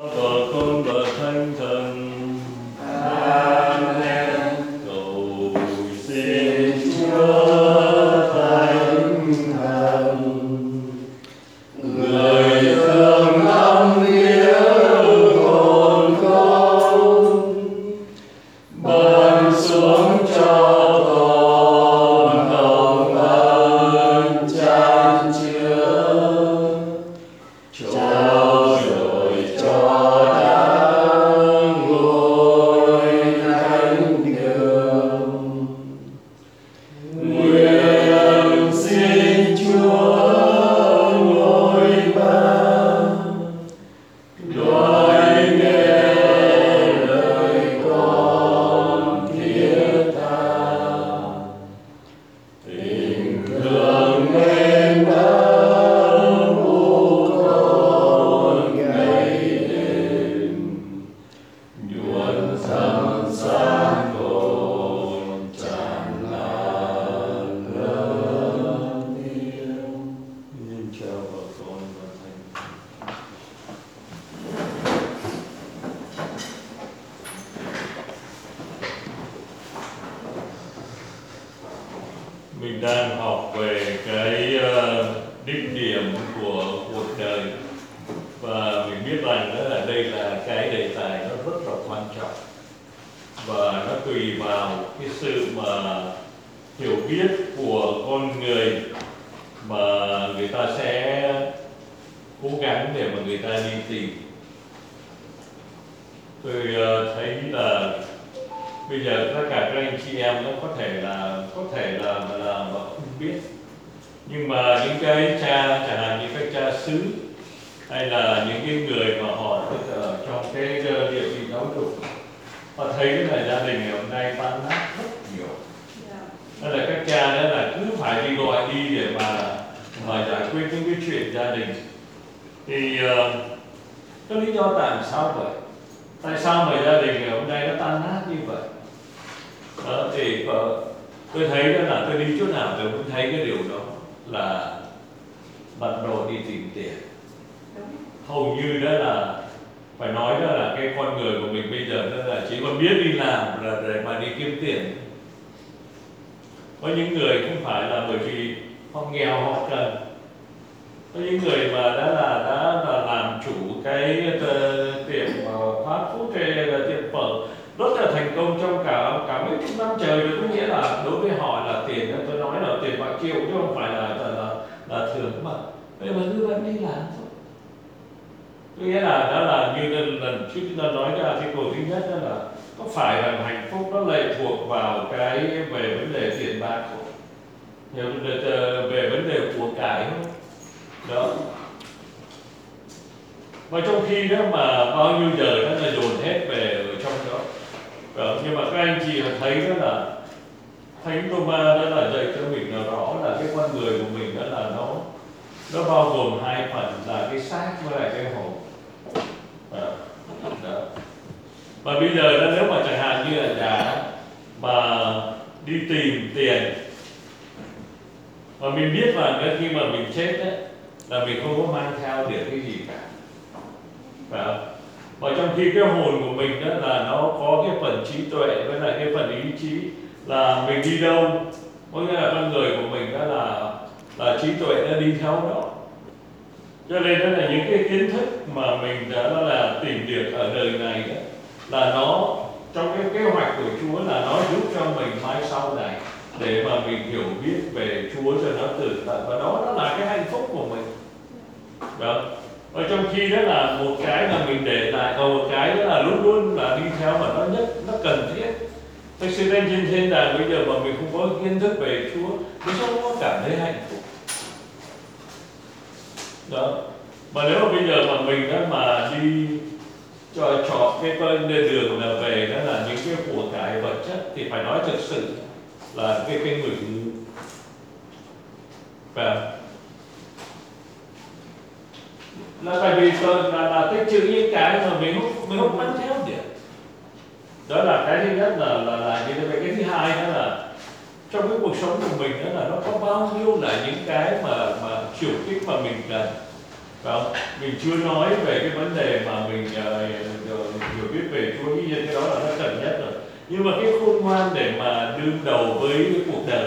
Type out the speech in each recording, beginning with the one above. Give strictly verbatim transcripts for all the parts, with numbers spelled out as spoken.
Vợ con và Thánh Thần. Amen. Cầu xin Chúa Thánh Thần, Người thương tâm yêu hồn con, ban xuống cho con hồng ân chan chứa, cho rồi cho đáng ngôi thánh đường. Nguyện xin Chúa ngôi ba đoái nghe lời con thiết tha, tình thương nên đau u con ngày đêm, nhuận dần sáng hồn tràn lan lớn yêu. Xin chào vợ con và Thánh Thần. Mình đang học về cái uh, đích điểm của cuộc đời, và mình biết rằng đó là đây là cái đề tài nó rất là quan trọng, và nó tùy vào cái sự mà hiểu biết của con người mà người ta sẽ cố gắng để mà người ta đi tìm. Tôi uh, thấy là bây giờ tất cả các anh chị em nó có thể là có thể là là mà không biết, nhưng mà những cái cha, chẳng hạn như các cha xứ hay là những cái người mà họ ở trong cái địa vị giáo dục, họ thấy là gia đình ngày hôm nay tan nát rất nhiều. Đó là các cha đó là cứ phải đi gọi đi để mà mà giải quyết những cái chuyện gia đình. Thì uh, cái lý do tại sao vậy? Tại sao mà gia đình ngày hôm nay nó tan nát như vậy? Đó, thì uh, tôi thấy đó là tôi đi chỗ nào tôi cũng thấy cái điều đó là bắt đầu đi tìm tiền. Hầu như đó là phải nói đó là cái con người của mình bây giờ đó là chỉ còn biết đi làm là để mà đi kiếm tiền. Có những người không phải là bởi vì họ nghèo họ cần. Có những người mà đã là đã là làm chủ cái uh, tiệm uh, fast food hay là tiệm phở rất là thành công trong cả cả mấy chục năm trời rồi. Có nghĩa là đối với họ là tiền, tôi nói là tiền bạc triệu chứ không phải là là là, là thường mà. Vậy mà cứ vẫn đi làm thôi. Có nghĩa là đó là như lần, lần trước chúng ta nói ra cái câu thứ nhất đó là có phải là hạnh phúc nó lệ thuộc vào cái về vấn đề tiền bạc không? Về vấn đề của cải không? Đó. Và trong khi đó mà bao nhiêu giờ nó là dồn hết về ở trong đó. Đó. Nhưng mà các anh chị thấy đó là Thánh Thomas đó là dạy cho mình là rõ là cái con người của mình đó là nó nó bao gồm hai phần là cái xác với lại cái hồn. Đó. Đó. Và bây giờ đó, nếu mà chẳng hạn như là nhà mà đi tìm tiền mà mình biết là cái khi mà mình chết ấy, là mình không có mang theo được cái gì cả. Phải không? Và trong khi cái hồn của mình đó là nó có cái phần trí tuệ với lại cái phần ý chí là mình đi đâu, có nghĩa là con người của mình đó là là trí tuệ nó đi theo đó. Cho nên đó là những cái kiến thức mà mình đã là tìm được ở đời này đó, là nó trong cái kế hoạch của Chúa là nó giúp cho mình mai sau này để mà mình hiểu biết về Chúa cho nó từ tận, và đó đó là cái hạnh phúc của mình. Đó. Và trong khi đó là một cái mà mình để lại, còn một cái đó là luôn luôn là đi theo mà nó nhất, nó cần thiết. Thực sự trên trên thiên đàng bây giờ mà mình không có kiến thức về Chúa, mình không có cảm thấy hạnh phúc. Đó. Mà nếu mà bây giờ mà mình đó mà đi cho chọn cái con đường là về đó là những cái của cải vật chất, thì phải nói thực sự là cái cái người và là tại vì là, là, là tích trữ những cái mà mình không mình không mang theo được. Đó là cái thứ nhất là là là như thế. Cái thứ hai đó là trong cái cuộc sống của mình đó là nó có bao nhiêu là những cái mà mà chiều kích mà mình cần. Phải không? Mình chưa nói về cái vấn đề mà mình uh, cố gắng cái đó là nó cần nhất rồi. Nhưng mà cái khôn ngoan để mà đương đầu với cái cuộc đời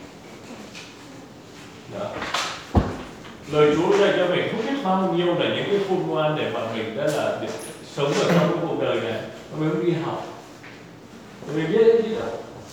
đó. Lời Chúa dạy cho mình không biết bao nhiêu là những cái khôn ngoan để mà mình đã là được sống ở trong cái cuộc đời này. Mình không đi học, mình biết cái gì đâu.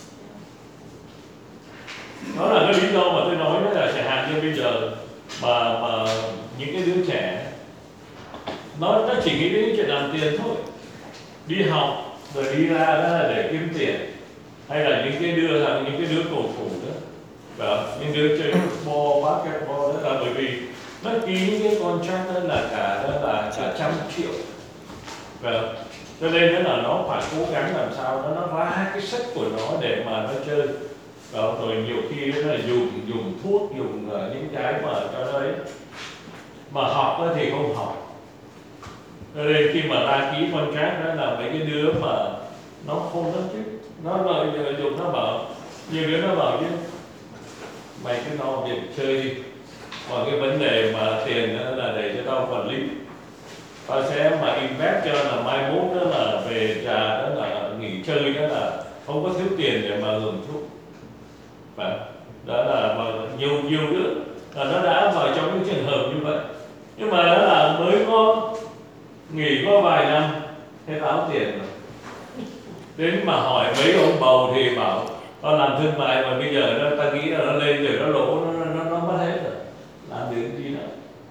Đó là cái lý do mà tôi nói đó là chẳng hạn như bây giờ mà, mà những cái đứa trẻ nó, nó chỉ nghĩ đến chuyện làm tiền thôi, đi học rồi đi ra đó là để kiếm tiền, hay là những cái đứa là những cái đứa cầu thủ đó, đó những đứa chơi football, basketball đó là bởi vì nó ký những cái contract đó là cả đó là cả trăm triệu, và cho nên đó là nó phải cố gắng làm sao đó nó ra cái sách của nó để mà nó chơi. Đó, rồi nhiều khi nó là dùng dùng thuốc, dùng uh, những cái mà cho nó ấy, mà học đó thì không học. Cho nên khi mà ra ký contract đó là mấy cái đứa mà nó không nó chứ, nó lợi dụng, nó bảo nhiều đứa nó bảo chứ mày cứ lo việc chơi đi, còn cái vấn đề mà tiền đó là để cho tao quản lý, tao sẽ mà invest cho là mai mốt đó là về già đó là nghỉ chơi đó là không có thiếu tiền để mà hưởng thuốc. Và đó là mà nhiều nhiều nữa là nó đã vào trong những trường hợp như vậy, nhưng mà đó là mới có nghỉ có vài năm thế táo tiền rồi, đến mà hỏi mấy ông bầu thì bảo tao làm thương mại mà bây giờ nó ta nghĩ là nó lên rồi nó lỗ, nó nó, nó mất hết rồi, làm được cái gì nữa.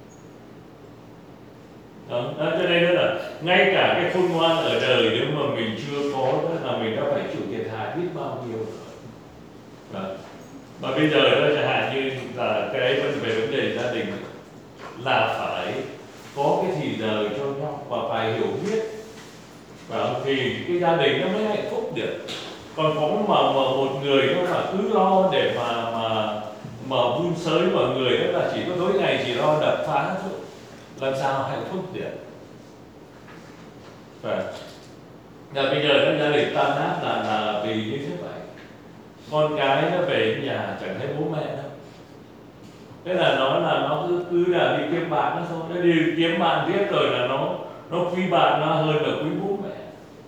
Đó, đó cho nên đó là ngay cả cái khôn ngoan ở đời nếu mà mình chưa có đó là mình đã phải chịu thiệt hại biết bao nhiêu rồi. Đó. Mà bây giờ đó chẳng hạn như là cái vấn về vấn đề gia đình là phải có cái thì giờ cho nhau và phải hiểu biết, và thì cái gia đình nó mới hạnh phúc được. Còn có mà, mà một người nó là cứ lo để mà mà mà vun sới mọi người đó là chỉ có tối ngày chỉ lo đập phá thôi, làm sao hạnh phúc được. Và là bây giờ nó gia đình tan nát là là vì như thế vậy. Con cái nó về nhà chẳng thấy bố mẹ đâu, thế là nó là nó cứ cứ là đi kiếm bạn nó thôi, nó đi kiếm bạn tiếp rồi là nó nó quý bạn nó hơn là quý bố mẹ.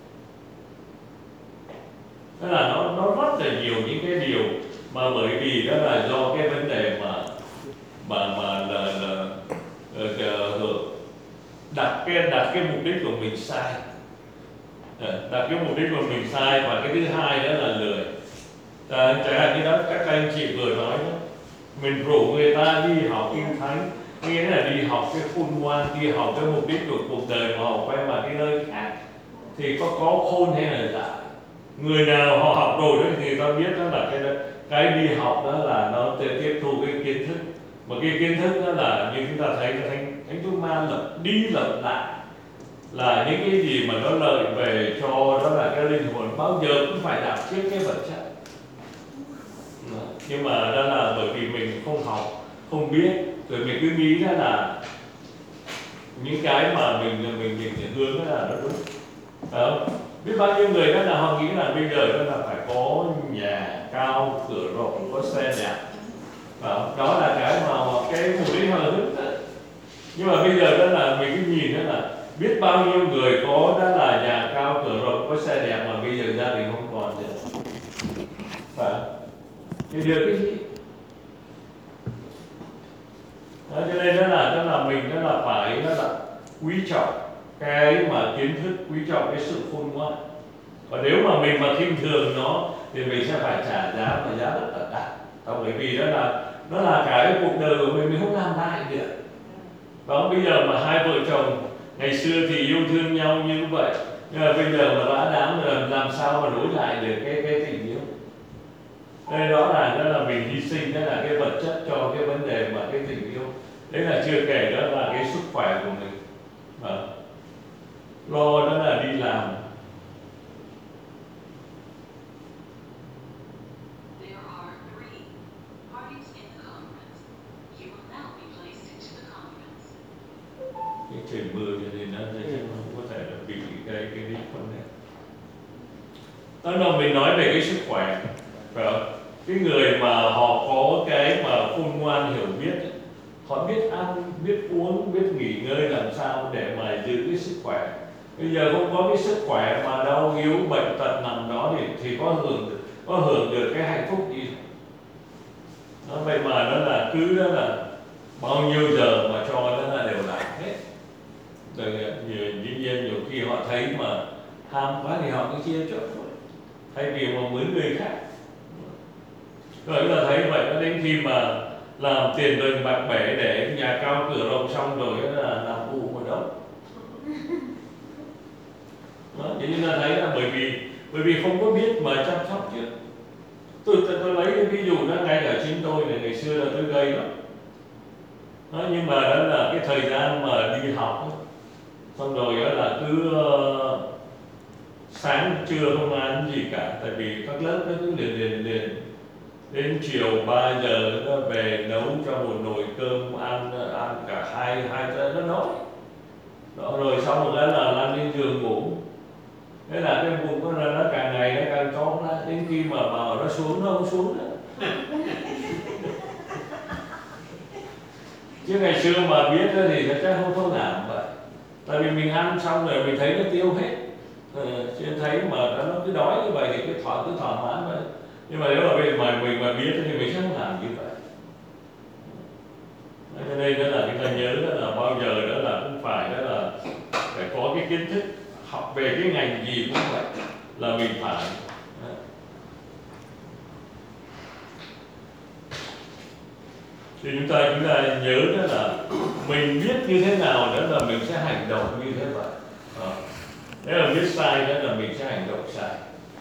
Thế là nó nó rất là nhiều những cái điều mà bởi vì đó là do cái vấn đề mà mà mà là, là, là, là đặt cái đặt cái mục đích của mình sai, đặt cái mục đích của mình sai, và cái thứ hai đó là lười. À, chẳng hạn như đó các anh chị vừa nói đó, mình rủ người ta đi học kinh thánh, nghĩa là đi học cái khôn ngoan, đi học cái mục đích của cuộc đời mà họ quay vào cái nơi khác, thì có có khôn hay là dại. Người nào họ học rồi đó thì ta biết đó là cái cái đi học đó là nó tiếp thu cái kiến thức, mà cái kiến thức đó là như chúng ta thấy là thánh thánh Chúa Ma lập đi lập lại là những cái gì mà nó lợi về cho đó là cái linh hồn, bao giờ cũng phải đạp trước cái vật chất. Nhưng mà đó là bởi vì mình không học, không biết, rồi mình cứ nghĩ đó là những cái mà mình mình mình hướng đó là nó đúng. Đó. Biết bao nhiêu người đó là họ nghĩ là bây giờ đó là phải có nhà cao, cửa rộng, có xe đẹp. Đó, đó là cái mà cái mục đích họ hướng tới. Nhưng mà bây giờ đó là mình cứ nhìn đó là biết bao nhiêu người có đó là nhà cao, cửa rộng, có xe đẹp mà bây giờ gia đình không còn nữa. Phải. Thì được cái gì? Đó, cho nên đó là đó là mình đó là phải đó là quý trọng cái mà kiến thức, quý trọng cái sự khôn ngoan. Và nếu mà mình mà khinh thường nó thì mình sẽ phải trả giá, và giá rất là đắt. Bởi vì đó là nó là cái cuộc đời của mình mình không làm lại được. Đó, bây giờ mà hai vợ chồng ngày xưa thì yêu thương nhau như vậy, nhưng mà bây giờ mà đã đám rồi làm sao mà nối lại được cái cái tình yêu. Đây đó là đó là mình hy sinh, đó là cái vật chất cho cái vấn đề mà cái tình yêu. Đấy là chưa kể đó là cái sức khỏe của mình. Đó. Lo đó là đi làm. Cái trời mưa cho nên nó không có thể là bị cái cái đi con này. Đó là mình nói về cái sức khỏe, phải không? Cái người mà họ có cái mà khôn ngoan hiểu biết, họ biết ăn, biết uống, biết nghỉ ngơi làm sao để mà giữ cái sức khỏe. Bây giờ không có cái sức khỏe mà đau yếu bệnh tật nằm đó thì thì có hưởng có hưởng được cái hạnh phúc gì? Đó, vậy mà nó là cứ đó là bao nhiêu giờ mà cho nó là đều làm hết. Rồi dĩ nhiên nhiều khi họ thấy mà ham quá thì họ cứ chia cho thôi, thay vì mà mướn người khác. Rồi là thấy vậy, nó đến khi mà làm tiền rừng bạc bể để nhà cao cửa rộng xong rồi là làm u một đống. Đó, cho nên là thấy là bởi vì bởi vì không có biết mà chăm sóc chứ. Tôi, tôi, tôi lấy cái ví dụ đó ngay cả chính tôi này, ngày xưa là tôi gầy lắm. Đó, nhưng mà đó là cái thời gian mà đi học đó. Xong rồi đó là cứ uh, sáng trưa không ăn gì cả, tại vì các lớp nó cứ liền liền liền đến chiều ba giờ nó về nấu cho một nồi cơm ăn ăn cả hai hai giờ nó nói. Đó, rồi xong rồi đó là lăn lên giường ngủ. Thế là cái bụng của nó, nó càng ngày nó càng to ra, đến khi mà bảo nó xuống nó không xuống nữa. Chứ ngày xưa mà biết thì nó chắc không không làm vậy. Tại vì mình ăn xong rồi mình thấy nó tiêu hết. Ừ, chứ thấy mà nó cứ đói như vậy thì cái thỏa cứ thỏa mãn vậy. Nhưng mà nếu mà mình mà mình mà biết thì mình sẽ không làm như vậy. Cho nên đó là chúng ta nhớ đó là bao giờ đó là cũng phải đó là phải có cái kiến thức, học về cái ngành gì cũng vậy là mình phải. Đó. Thì chúng ta chúng ta nhớ đó là mình biết như thế nào đó là mình sẽ hành động như thế vậy. Đó. Nếu mà biết sai đó là mình sẽ hành động sai.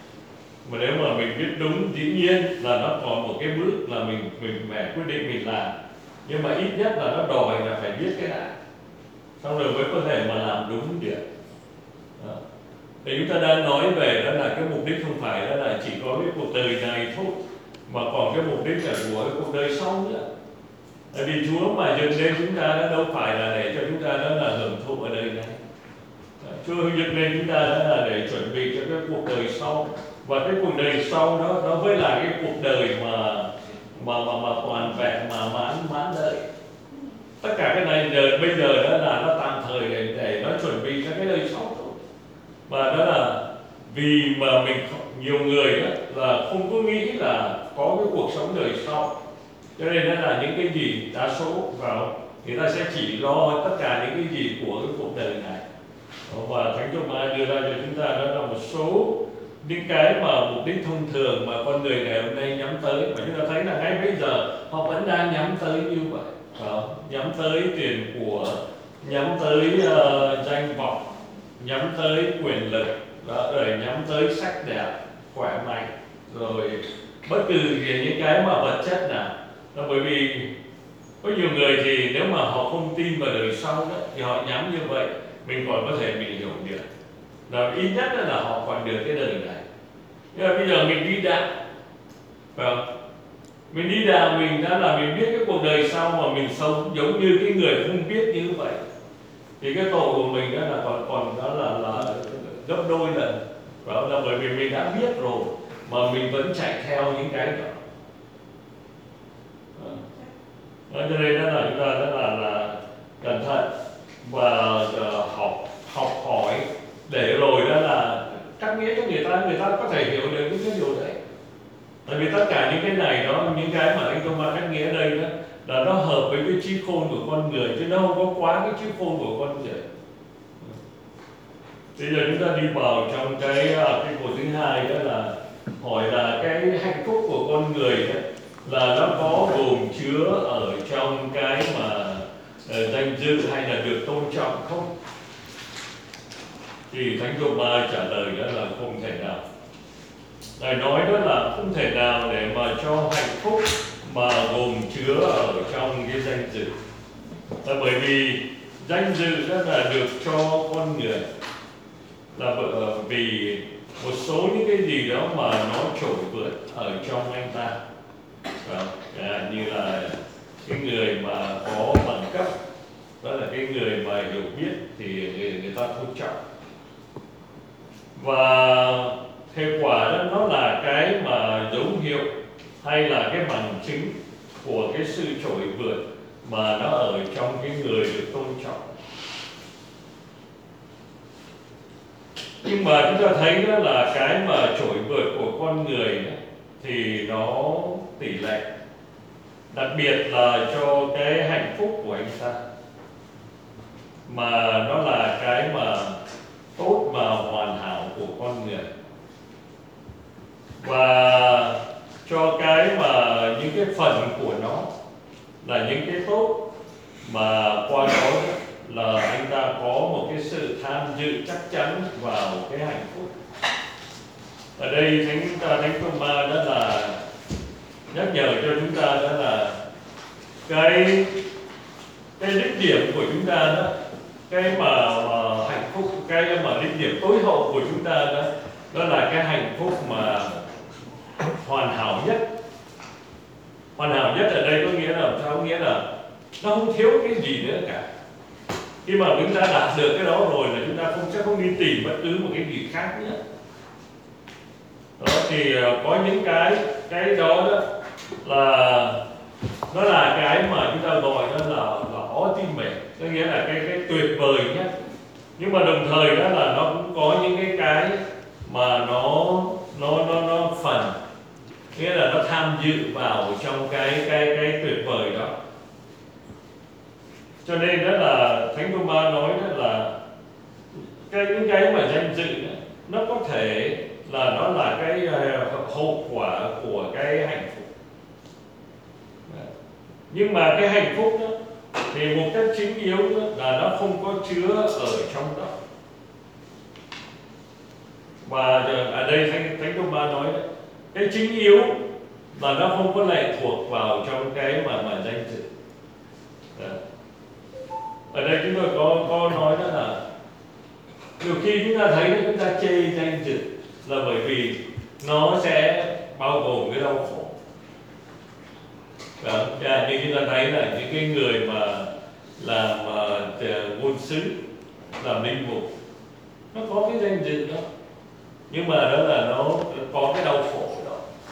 Mà nếu mà mình biết đúng, dĩ nhiên là nó còn một cái bước là mình mình phải quyết định mình làm, nhưng mà ít nhất là nó đòi là phải biết cái đã, xong rồi mới có thể mà làm đúng được. Đó. Thì chúng ta đang nói về đó là cái mục đích không phải đó là chỉ có cái cuộc đời này thôi, mà còn cái mục đích là của cái cuộc đời sau nữa. Tại vì Chúa mà dựng lên chúng ta đó đâu phải là để cho chúng ta đó là hưởng thụ ở đời này. Chúa dựng lên chúng ta đó là để chuẩn bị cho cái cuộc đời sau, và cái cuộc đời sau đó nó với là cái cuộc đời mà mà mà, mà toàn vẹn mà mãn mãn đời. Tất cả cái này giờ bây giờ đó là nó tạm thời để, để nó chuẩn bị cho cái đời sau thôi. Và đó là vì mà mình nhiều người đó là không có nghĩ là có cái cuộc sống đời sau, cho nên đó là những cái gì đa số vào người ta sẽ chỉ lo tất cả những cái gì của cái cuộc đời này. Và Thánh Chúa Mai đưa ra cho chúng ta đó là một số những cái mà mục đích thông thường mà con người ngày hôm nay nhắm tới, mà chúng ta thấy là ngay bây giờ họ vẫn đang nhắm tới như vậy. Đó, nhắm tới tiền của, nhắm tới uh, danh vọng, nhắm tới quyền lực, đó, rồi nhắm tới sắc đẹp, khỏe mạnh, rồi bất cứ những cái mà vật chất nào. Đó, bởi vì có nhiều người thì nếu mà họ không tin vào đời sau đó, thì họ nhắm như vậy, mình còn có thể mình hiểu được. Rồi ít nhất là họ còn được cái đời này. Nhưng mà bây giờ mình đi đạo, phải không? Mình đi đạo mình đã là mình biết cái cuộc đời sau mà mình sống giống như cái người không biết như vậy, thì cái tội của mình đó là còn còn đó là là gấp đôi lần. Đó là bởi vì mình đã biết rồi mà mình vẫn chạy theo những cái đó. Đó, cho nên đó là chúng ta rất là là cẩn thận và uh, học học hỏi để rồi đó là cắt nghĩa cho người ta, người ta có thể hiểu được những cái điều đấy. Tại vì tất cả những cái này đó, những cái mà anh Thomas cắt nghĩa đây đó là nó hợp với cái trí khôn của con người, chứ nó không có quá cái trí khôn của con người. Bây giờ chúng ta đi vào trong cái cái cuộc thứ hai, đó là hỏi là cái hạnh phúc của con người đó, là nó có gồm chứa ở trong cái mà uh, danh dự hay là được tôn trọng không? Thì Thánh Thomas trả lời đó là không thể nào. Ngài nói đó là không thể nào để mà cho hạnh phúc mà gồm chứa ở trong cái danh dự. Là bởi vì danh dự đó là được cho con người, là vì một số những cái gì đó mà nó trội vượt ở trong anh ta. À, như là cái người mà có bằng cấp, đó là cái người mà hiểu biết thì người, người ta tôn trọng. Và hệ quả đó nó là cái mà dấu hiệu hay là cái bằng chứng của cái sự trội vượt mà nó ở trong cái người được tôn trọng. Nhưng mà chúng ta thấy đó là cái mà trỗi vượt của con người đó, thì nó tỷ lệ, đặc biệt là cho cái hạnh phúc của anh ta, mà nó là cái mà tốt mà hoàn hảo của con người, và cho cái mà những cái phần của nó là những cái tốt, mà qua đó là anh ta có một cái sự tham dự chắc chắn vào cái hạnh phúc. Ở đây thánh thánh Thomas đó là nhắc nhở cho chúng ta đó là cái cái đích điểm của chúng ta đó, cái mà, mà hạnh phúc, cái mà đích điểm tối hậu của chúng ta đó, đó là cái hạnh phúc mà hoàn hảo nhất. Hoàn hảo nhất ở đây có nghĩa là sao? Nghĩa là nó không thiếu cái gì nữa cả. Khi mà chúng ta đạt được cái đó rồi là chúng ta không sẽ không đi tìm bất cứ một cái gì khác nữa. Đó, thì có những cái cái đó, đó là nó là cái mà chúng ta gọi đó là là ultimate, có nghĩa là cái cái tuyệt vời nhất. Nhưng mà đồng thời đó là nó cũng có những cái cái mà nó nó nó nó phần, nghĩa là nó tham dự vào trong cái cái cái tuyệt vời đó. Cho nên đó là Thánh Thomas nói đó là cái những cái mà danh dự đó, nó có thể là nó là cái uh, hậu quả của cái hạnh phúc. Nhưng mà cái hạnh phúc đó thì một cách chính yếu đó là nó không có chứa ở trong đó. Và ở đây Thánh, Thánh Thomas nói đó, cái chính yếu là nó không có lệ thuộc vào trong cái mà mà danh dự. Đó. Ở đây chúng tôi có có nói đó là nhiều khi chúng ta thấy chúng ta chê danh dự là bởi vì nó sẽ bao gồm cái đau khổ. Đó, như chúng ta thấy là những cái người mà làm uh, ngôn sứ, làm linh mục, nó có cái danh dự đó, nhưng mà đó là nó có cái đau khổ đó.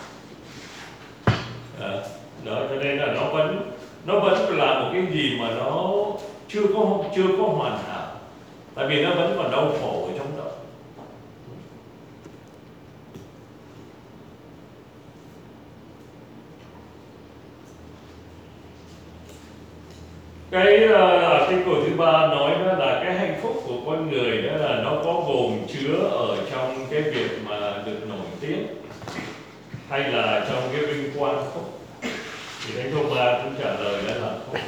Đó, đó cho nên là nó vẫn nó vẫn là một cái gì mà nó chưa có chưa có hoàn hảo, tại vì nó vẫn còn đau khổ ở trong đó. Cái uh, kinh cổ thứ ba nói đó là cái hạnh phúc của con người đó là nó có gồm chứa ở trong cái việc mà được nổi tiếng hay là trong cái vinh quang không. Thì Thánh Thomas cũng trả lời đó là không.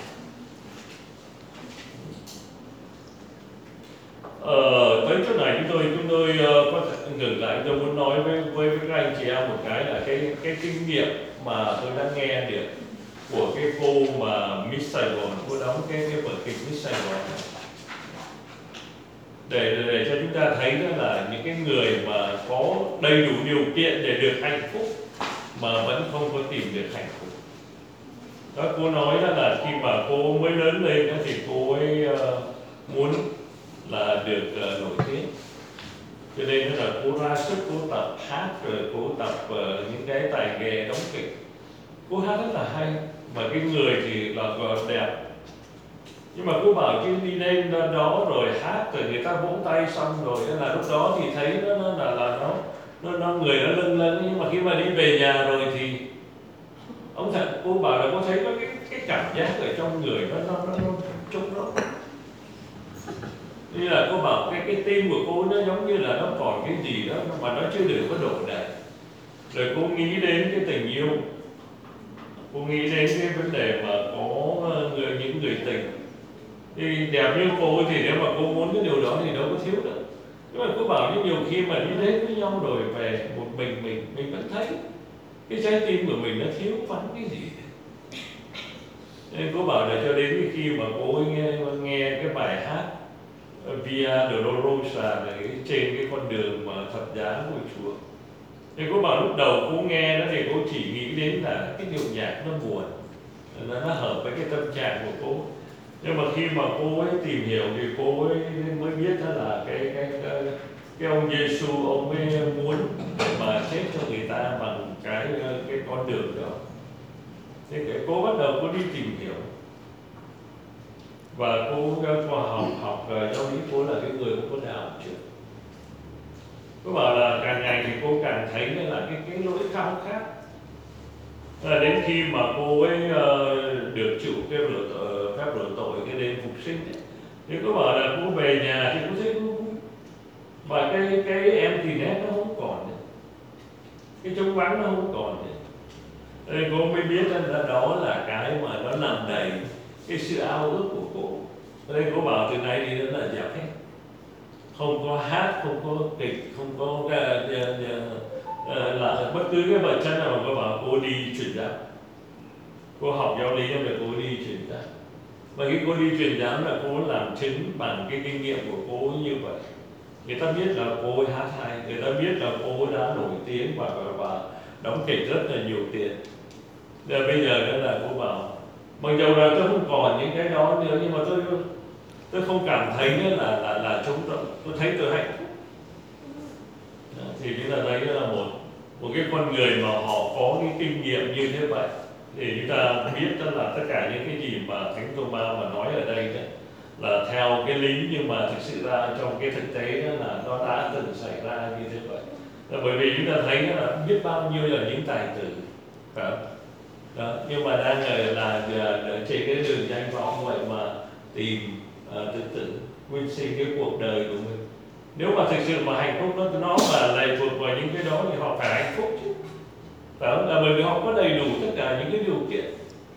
Ờ, tới chỗ này chúng tôi chúng tôi uh, có thể ngừng lại. Tôi muốn nói với với, với các anh chị em một cái là cái cái kinh nghiệm mà tôi đã nghe được của cái cô mà Miss Sài Gòn, cô đóng cái cái vở kịch Miss Sài Gòn này. Để, để cho chúng ta thấy đó là những cái người mà có đầy đủ điều kiện để được hạnh phúc mà vẫn không có tìm được hạnh phúc. Đó, cô nói đó là khi mà cô mới lớn lên đó thì cô ấy uh, muốn là được uh, nổi tiếng, cho nên là cô ra sức, cô tập hát, rồi cô tập uh, những cái tài nghệ đóng kịch. Cô hát rất là hay, và cái người thì là đẹp, nhưng mà cô bảo chứ đi lên đó rồi hát rồi người ta vỗ tay xong rồi là lúc đó thì thấy nó, nó là là nó nó nó người nó lâng lâng, nhưng mà khi mà đi về nhà rồi thì ông thật cô bảo là cô thấy có cái cái cảm giác ở trong người nó nó nó, nó trông nó như là cô bảo cái cái tim của cô nó giống như là nó còn cái gì đó mà nó chưa được có đổ đầy. Rồi cô nghĩ đến cái tình yêu, cô nghĩ đến cái vấn đề mà có người những người tình, thì đẹp như cô thì nếu mà cô muốn cái điều đó thì đâu có thiếu được. Nhưng mà cô bảo như nhiều khi mà đi đến với nhau rồi về một mình mình mình vẫn thấy cái trái tim của mình nó thiếu vắng cái gì. Nên cô bảo là cho đến khi mà cô nghe nghe cái bài hát Via Dolorosa trên cái con đường mà thập giá của Chúa, thì cô bảo lúc đầu cô nghe đó thì cô chỉ nghĩ đến là cái điệu nhạc nó buồn, nó, nó hợp với cái tâm trạng của cô. Nhưng mà khi mà cô ấy tìm hiểu thì cô ấy mới biết đó là cái cái cái, cái ông Giêsu ông ấy muốn để mà chết cho người ta bằng cái cái con đường đó. Thế cái cô bắt đầu cô đi tìm hiểu, và cô qua học học giáo lý, cô là cái người cũng có đạo trước. cái nỗi khao khát. À, đến khi mà cô ấy uh, được chịu cái rửa uh, phép rửa tội cái đêm phục sinh ấy, thì cô bảo là cô về nhà thì cô thấy cô vui, mà cái cái em thì nét nó không còn nữa, cái trống vắng nó không còn nữa. Nên cô mới biết là đó là cái mà nó làm đầy cái sự ao ước của cô. Nên cô bảo từ nay đi nó là dẹp hết, không có hát, không có kịch, không có uh, uh, uh, uh, là bất cứ cái vật chất nào mà cô bảo cô đi truyền giáo, cô học giáo lý nhưng mà cô đi truyền giáo. Và khi cô đi truyền giáo là cô làm chứng bằng cái kinh nghiệm của cô như vậy. Người ta biết là cô ấy hát hay, người ta biết là cô ấy đã nổi tiếng và, và, và đóng kịch rất là nhiều tiền. Rồi bây giờ đó là cô bảo, mặc dù là tôi không còn những cái đó nữa, nhưng mà tôi tôi không cảm thấy là là là trống rỗng, tôi thấy tôi hạnh phúc. Đó, thì chúng ta thấy là một một cái con người mà họ có cái kinh nghiệm như thế vậy, thì chúng ta biết đó là tất cả những cái gì mà Thánh Thomas mà nói ở đây đó, là theo cái lý, nhưng mà thực sự ra trong cái thực tế đó là nó đã từng xảy ra như thế vậy. Là bởi vì chúng ta thấy là biết bao nhiêu là những tài tử, phải không? Đó, nhưng mà đang ở là ở trên cái đường danh vọng vậy mà tìm uh, tự tử nguyên sinh cái cuộc đời của mình. Nếu mà thực sự mà hạnh phúc nó nó mà lệ thuộc vào những cái đó thì họ phải hạnh phúc chứ, phải không? Là bởi vì họ có đầy đủ tất cả những cái điều kiện.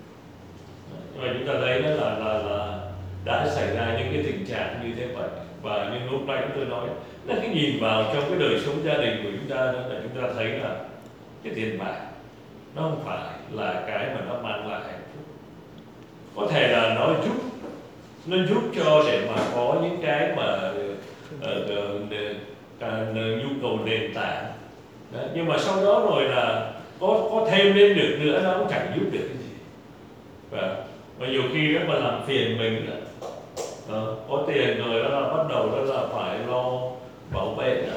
Nhưng mà chúng ta thấy đó là là là đã xảy ra những cái tình trạng như thế vậy. Và như lúc nãy tôi nói là cái nhìn vào trong cái đời sống gia đình của chúng ta đó, là chúng ta thấy là cái tiền bạc nó không phải là cái mà nó mang lại hạnh phúc. Có thể là nó giúp nó giúp cho để mà có những cái mà uh, uh, nhu cầu nền tảng. Đó. Nhưng mà sau đó rồi là có có thêm lên được nữa nó cũng chẳng giúp được cái gì. Và, và nhiều khi nó mà làm phiền mình là đó, có tiền rồi đó là bắt đầu đó là phải lo bảo vệ đó.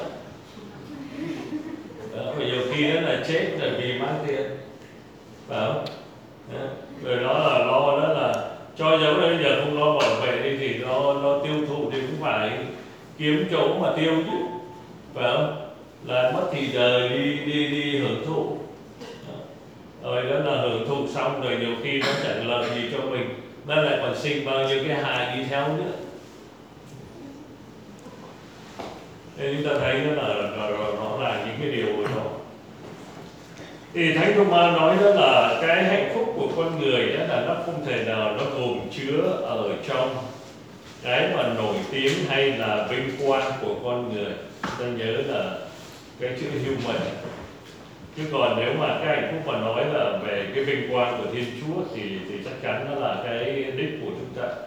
Đó, và nhiều khi đó là chết là vì mang tiền, phải không? Đó. Rồi đó là lo đó là cho dấu bây giờ không lo bảo vệ đi thì lo lo tiêu thụ thì cũng phải kiếm chỗ mà tiêu chứ, phải không? Là mất thì giờ đi đi đi hưởng thụ. Đó. Rồi đó là hưởng thụ xong rồi nhiều khi nó chẳng lợi gì cho mình, nó lại còn sinh bao nhiêu cái hại đi theo nữa. Nên chúng ta thấy đó là nó là những cái điều đó. Thì Thánh Thomas nói đó là cái hạnh phúc của con người đó là nó không thể nào nó gồm chứa ở trong cái mà nổi tiếng hay là vinh quang của con người. Ta nhớ là cái chữ human. Chứ còn nếu mà cái hạnh phúc mà nói là về cái vinh quang của Thiên Chúa thì thì chắc chắn nó là cái đích của chúng ta.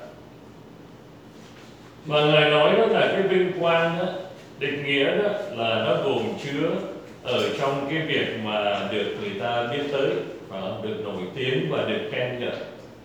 Mà Ngài nói đó là cái vinh quang đó, định nghĩa đó là nó gồm chứa ở trong cái việc mà được người ta biết tới, và được nổi tiếng và được khen ngợi,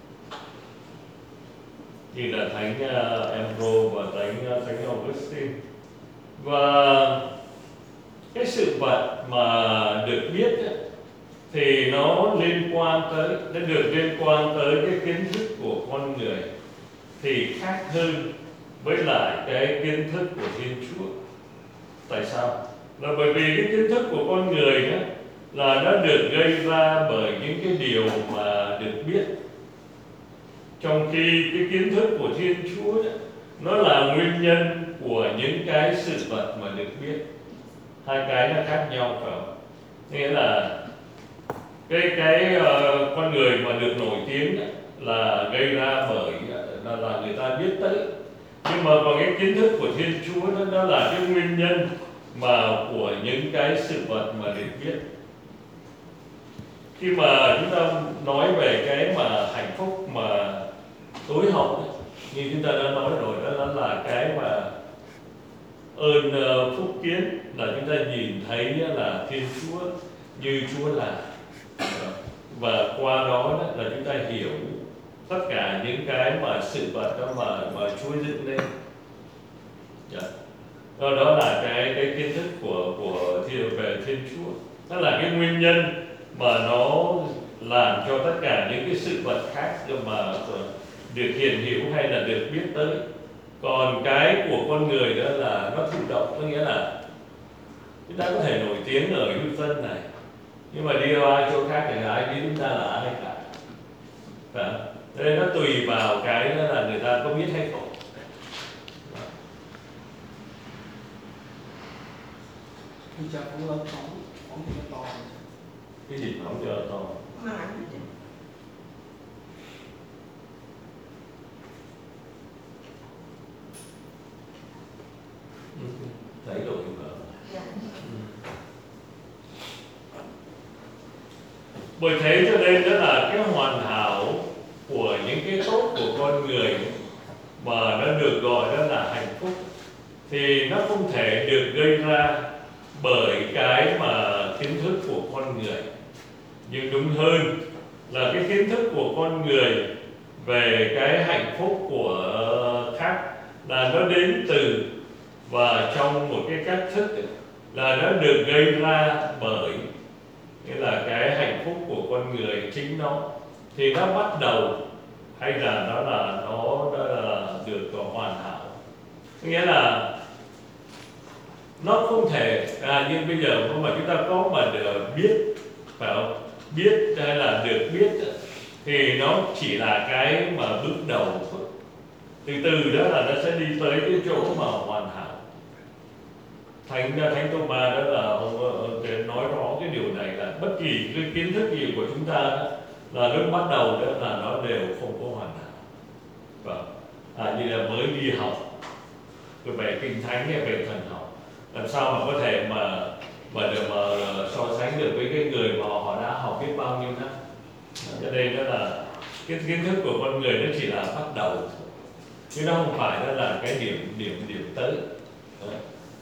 như là Thánh uh, Ambrose và Thánh uh, Thánh Augustine. Và cái sự vật mà được biết ấy, thì nó liên quan tới, nó được liên quan tới cái kiến thức của con người, thì khác hơn với lại cái kiến thức của Thiên Chúa. Tại sao? Là bởi vì cái kiến thức của con người đó là nó được gây ra bởi những cái điều mà được biết, trong khi cái kiến thức của Thiên Chúa đó, nó là nguyên nhân của những cái sự vật mà được biết. Hai cái nó khác nhau, phải không? Nghĩa là cái cái uh, con người mà được nổi tiếng đó, là gây ra bởi là, là người ta biết tới. Nhưng mà còn cái kiến thức của Thiên Chúa đó, đó là cái nguyên nhân mà của những cái sự vật mà được biết. Khi mà chúng ta nói về cái mà hạnh phúc mà tối hậu đó, như chúng ta đã nói rồi, đó là cái mà ơn uh, phúc kiến, là chúng ta nhìn thấy là Thiên Chúa như Chúa là, và qua đó, đó là chúng ta hiểu tất cả những cái mà sự vật đó mà mà Chúa dựng lên. Yeah. Đó, đó là cái cái kiến thức của của thiên về Thiên Chúa. Đó là cái nguyên nhân mà nó làm cho tất cả những cái sự vật khác mà được hiện hữu hay là được biết tới. Còn cái của con người đó là nó thụ động, có nghĩa là chúng ta có thể nổi tiếng ở hữu dân này, Nhưng mà đi qua chỗ khác thì ai biết chúng ta là ai cả. Phải không? Nên nó tùy vào cái đó là người ta có biết hay không. Thì cha cũng lớn phóng, phóng thì nó to. Cái gì phóng cho to? Mà ảnh chứ. Thấy rồi mà. Dạ. Bởi thế cho nên đó là cái hoàn hảo của những cái tốt của con người mà nó được gọi đó là hạnh phúc, thì nó không thể được gây ra bởi cái mà kiến thức của con người, nhưng đúng hơn là cái kiến thức của con người về cái hạnh phúc của khác là nó đến từ và trong một cái cách thức là nó được gây ra bởi nghĩa là cái hạnh phúc của con người chính nó, thì nó bắt đầu hay là nó là nó đã là được hoàn hảo, nghĩa là nó không thể à, nhưng bây giờ mà chúng ta có mà được biết, phải không, biết hay là được biết thì nó chỉ là cái mà bước đầu thôi. Từ từ đó là nó sẽ đi tới cái chỗ mà hoàn hảo. Thánh Thánh Thomas đó là ông, ông nói rõ cái điều này là bất kỳ cái kiến thức gì của chúng ta đó, là lúc bắt đầu đó là nó đều không có hoàn hảo. Vâng. À, như là mới đi học về kinh thánh hay về thần học, làm sao mà có thể mà mà được mà so sánh được với cái người mà họ đã học biết bao nhiêu năm. Cho nên đó là cái kiến thức của con người nó chỉ là bắt đầu, chứ nó không phải đó là cái điểm điểm điểm tới. Đấy.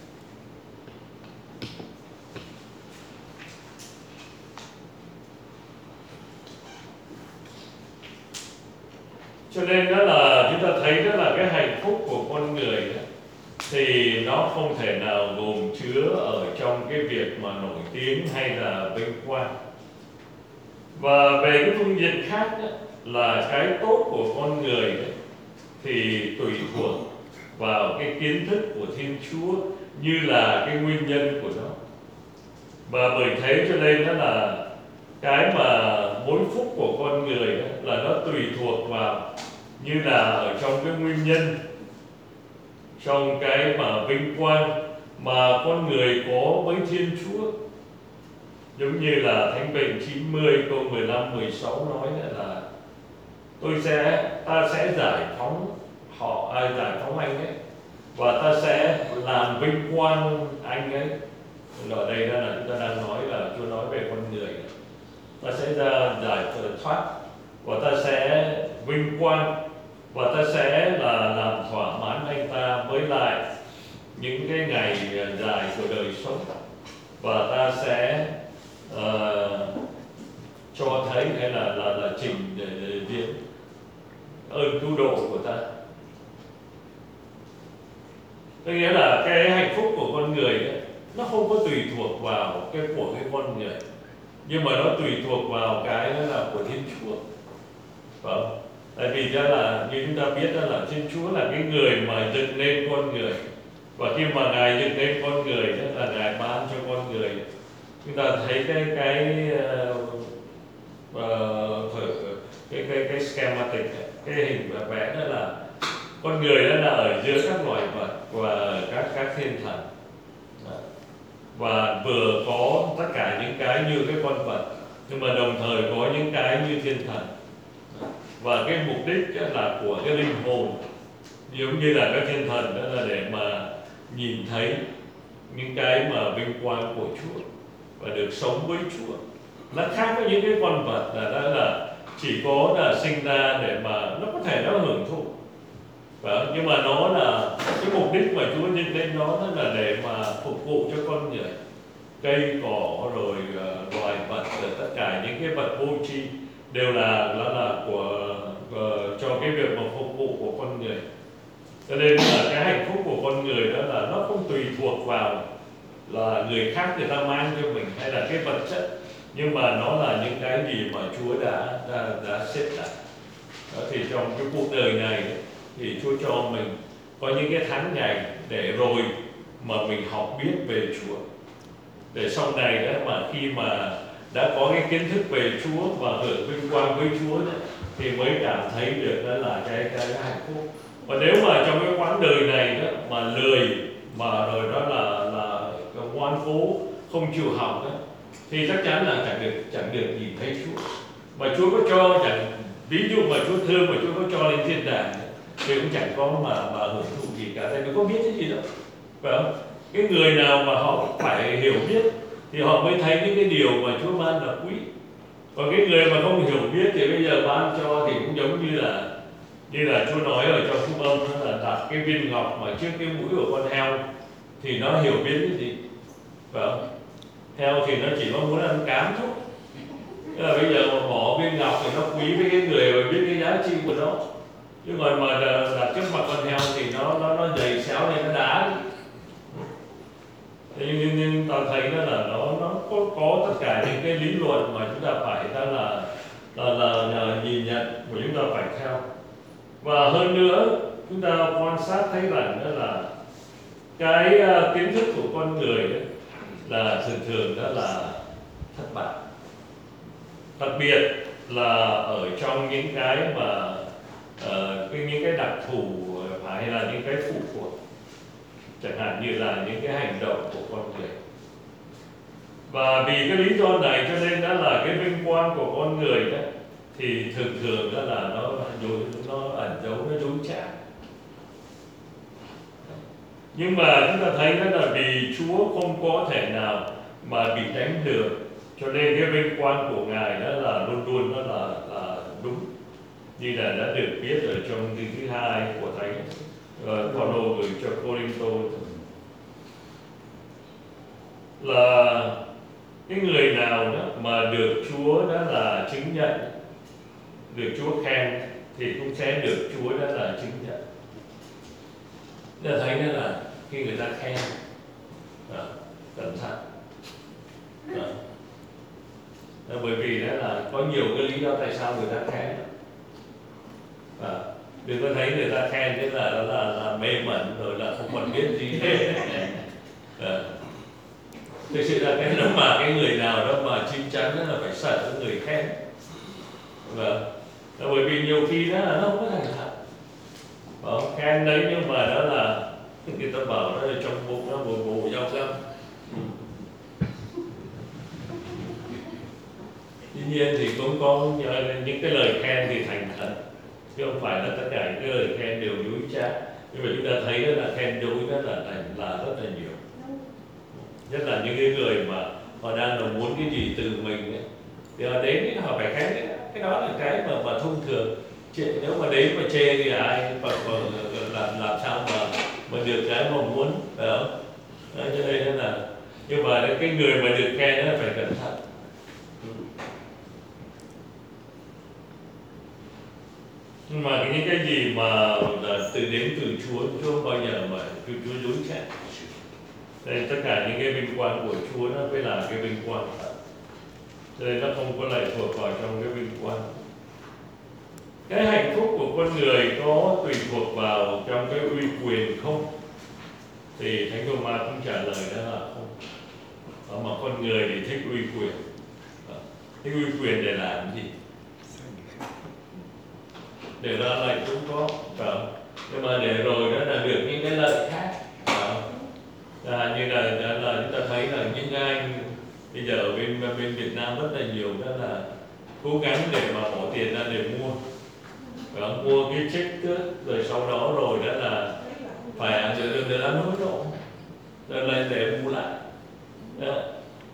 Cho nên đó là chúng ta thấy đó là cái hạnh phúc của con người đó, thì nó không thể nào gồm chứa ở trong cái việc mà nổi tiếng hay là vinh quang. Và về cái phương diện khác đó, là cái tốt của con người đó, thì tùy thuộc vào cái kiến thức của Thiên Chúa như là cái nguyên nhân của nó. Và bởi thế cho nên đó là cái mà mối phúc của con người đó, là nó tùy thuộc vào như là ở trong cái nguyên nhân, trong cái mà vinh quang mà con người có với Thiên Chúa. Giống như là Thánh Bệnh chín mươi câu mười lăm mười sáu nói là tôi sẽ ta sẽ giải phóng họ, ai giải phóng anh ấy, và ta sẽ làm vinh quang anh ấy. Ở đây đó là chúng ta đang nói là Chúa nói về con người, ta sẽ ra giải thoát và ta sẽ vinh quang và ta sẽ là làm thỏa mãn anh ta với lại những cái ngày dài của đời sống, và ta sẽ uh, cho thấy hay là là, là trình diễn ơn cứu độ của ta. Có nghĩa là cái hạnh phúc của con người ấy, nó không có tùy thuộc vào cái của cái con người, nhưng mà nó tùy thuộc vào cái đó là của Thiên Chúa. Vâng. Tại vì đó là như chúng ta biết đó là Thiên Chúa là cái người mà dựng nên con người, và khi mà Ngài dựng nên con người đó là Ngài ban cho con người. Chúng ta thấy cái cái uh, cái cái cái schematic, cái hình vẽ đó là con người đó là ở giữa các loài vật và các các thiên thần, và vừa có tất cả những cái như cái con vật, nhưng mà đồng thời có những cái như thiên thần. Và cái mục đích là của cái linh hồn, giống như là các thiên thần đó là để mà nhìn thấy những cái mà vinh quang của Chúa và được sống với Chúa. Nó khác với những cái con vật là đó là chỉ có là sinh ra để mà nó có thể nó hưởng thụ. Và, nhưng mà nó là cái mục đích mà Chúa nhân lên nó là để mà phục vụ cho con người. Cây cỏ rồi uh, loài vật rồi tất cả những cái vật vô tri đều là là, là của uh, cho cái việc mà phục vụ của con người. Cho nên là cái hạnh phúc của con người đó là nó không tùy thuộc vào là người khác người ta mang cho mình hay là cái vật chất, nhưng mà nó là những cái gì mà Chúa đã đã, đã xếp lại. Đó, thì trong cái cuộc đời này thì Chúa cho mình có những cái tháng ngày để rồi mà mình học biết về Chúa, để sau này đó mà khi mà đã có cái kiến thức về Chúa và hưởng vinh quang với Chúa đó, thì mới cảm thấy được đó là cái cái, cái hạnh phúc. Và nếu mà trong cái quãng đời này đó mà lười mà rồi đó là là ngoan cố không chịu học đó, thì chắc chắn là chẳng được chẳng được nhìn thấy Chúa. Mà Chúa có cho chẳng ví dụ mà Chúa thương mà Chúa có cho lên thiên đàng thì cũng chẳng có mà mà hưởng thụ gì cả, tại vì có biết cái gì đâu, phải không? Cái người nào mà họ phải hiểu biết thì họ mới thấy những cái điều mà Chúa ban là quý. Còn cái người mà không hiểu biết thì bây giờ ban cho thì cũng giống như là như là Chúa nói ở trong Phúc Âm đó là đặt cái viên ngọc mà trước cái mũi của con heo thì nó hiểu biết cái gì, phải không? Heo thì nó chỉ có muốn ăn cám thôi. Thế là bây giờ mà bỏ viên ngọc thì nó quý với cái người mà biết cái giá trị của nó. Chứ còn mà đặt trước mặt con heo thì nó nó nó dày xéo lên nó đá. Thế nhưng, nhưng ta thấy đó là nó nó có, có tất cả những cái lý luận mà chúng ta phải ta là là, là là nhìn nhận của chúng ta phải theo. Và hơn nữa chúng ta quan sát thấy rằng đó là cái uh, kiến thức của con người ấy, là thường thường đó là thất bại, đặc biệt là ở trong những cái mà uh, cái, những cái đặc thù hay là những cái phụ thuộc, chẳng hạn như là những cái hành động của con người. Và vì cái lý do này cho nên đó là cái vinh quang của con người đó thì thường thường đó là nó nó ẩn giấu, nó dối trá. Nhưng mà chúng ta thấy đó là vì Chúa không có thể nào mà bị đánh được, cho nên cái vinh quang của Ngài đó là luôn luôn đó là, là đúng, như là đã được viết ở trong thư thứ hai của Thánh uh, Phaolô gửi cho Cô-rinh-tô, là cái người nào đó mà được Chúa đó là chứng nhận, được Chúa khen thì cũng sẽ được Chúa đó là chứng nhận. Chúng ta thấy đó là khi người ta khen đó, cẩn thận đó. Đó, bởi vì đó là có nhiều cái lý do tại sao người ta khen đó. Đừng có thấy người ta khen thế là là, là, là mê mẩn rồi là không còn biết gì hết. Thực sự là cái đó mà cái người nào đó mà chín chắn là phải sợ người khen. Vâng. Bởi vì nhiều khi đó là nó không có thành thật. Vâng, khen đấy nhưng mà đó là người ta bảo đó là trong bụng nó bồ bồ nhau lắm. Tuy nhiên thì cũng có những cái lời khen thì thành thật, chứ không phải là tất cả những cái lời khen đều dối trá. Nhưng mà chúng ta thấy đó là khen dối đó là, là, là rất là nhiều. Nhất là những cái người mà họ đang là muốn cái gì từ mình ấy, thì họ đến họ phải khen đấy. Cái đó là cái mà, mà thông thường. Nếu mà đến mà chê thì ai mà, mà làm, làm sao mà, mà được cái mà muốn, phải không? Đó, cho nên là nhưng mà cái người mà được khen đó là phải cẩn thận. Nhưng mà những cái gì mà là từ đến từ Chúa, Chúa không bao giờ mà Chúa, Chúa dối trá. Đây tất cả những cái vinh quang của Chúa nó mới là cái vinh quang thật. Cho nên nó không có lệ thuộc vào trong cái vinh quang. Cái hạnh phúc của con người có tùy thuộc vào trong cái uy quyền không? Thì Thánh Thomas cũng trả lời đó là không. Đó, mà con người thì thích uy quyền. Đó. Thích uy quyền để làm gì? Để ra lệnh cũng có, phải không? Nhưng mà để rồi đó là được những cái lợi khác. À, như là, là, là chúng ta thấy là những anh bây giờ ở bên bên Việt Nam rất là nhiều đó là cố gắng để mà bỏ tiền ra để mua, phải không? Mua cái check rồi sau đó rồi đó là phải được được được ăn hối lộ rồi lại để mua lại. Đó.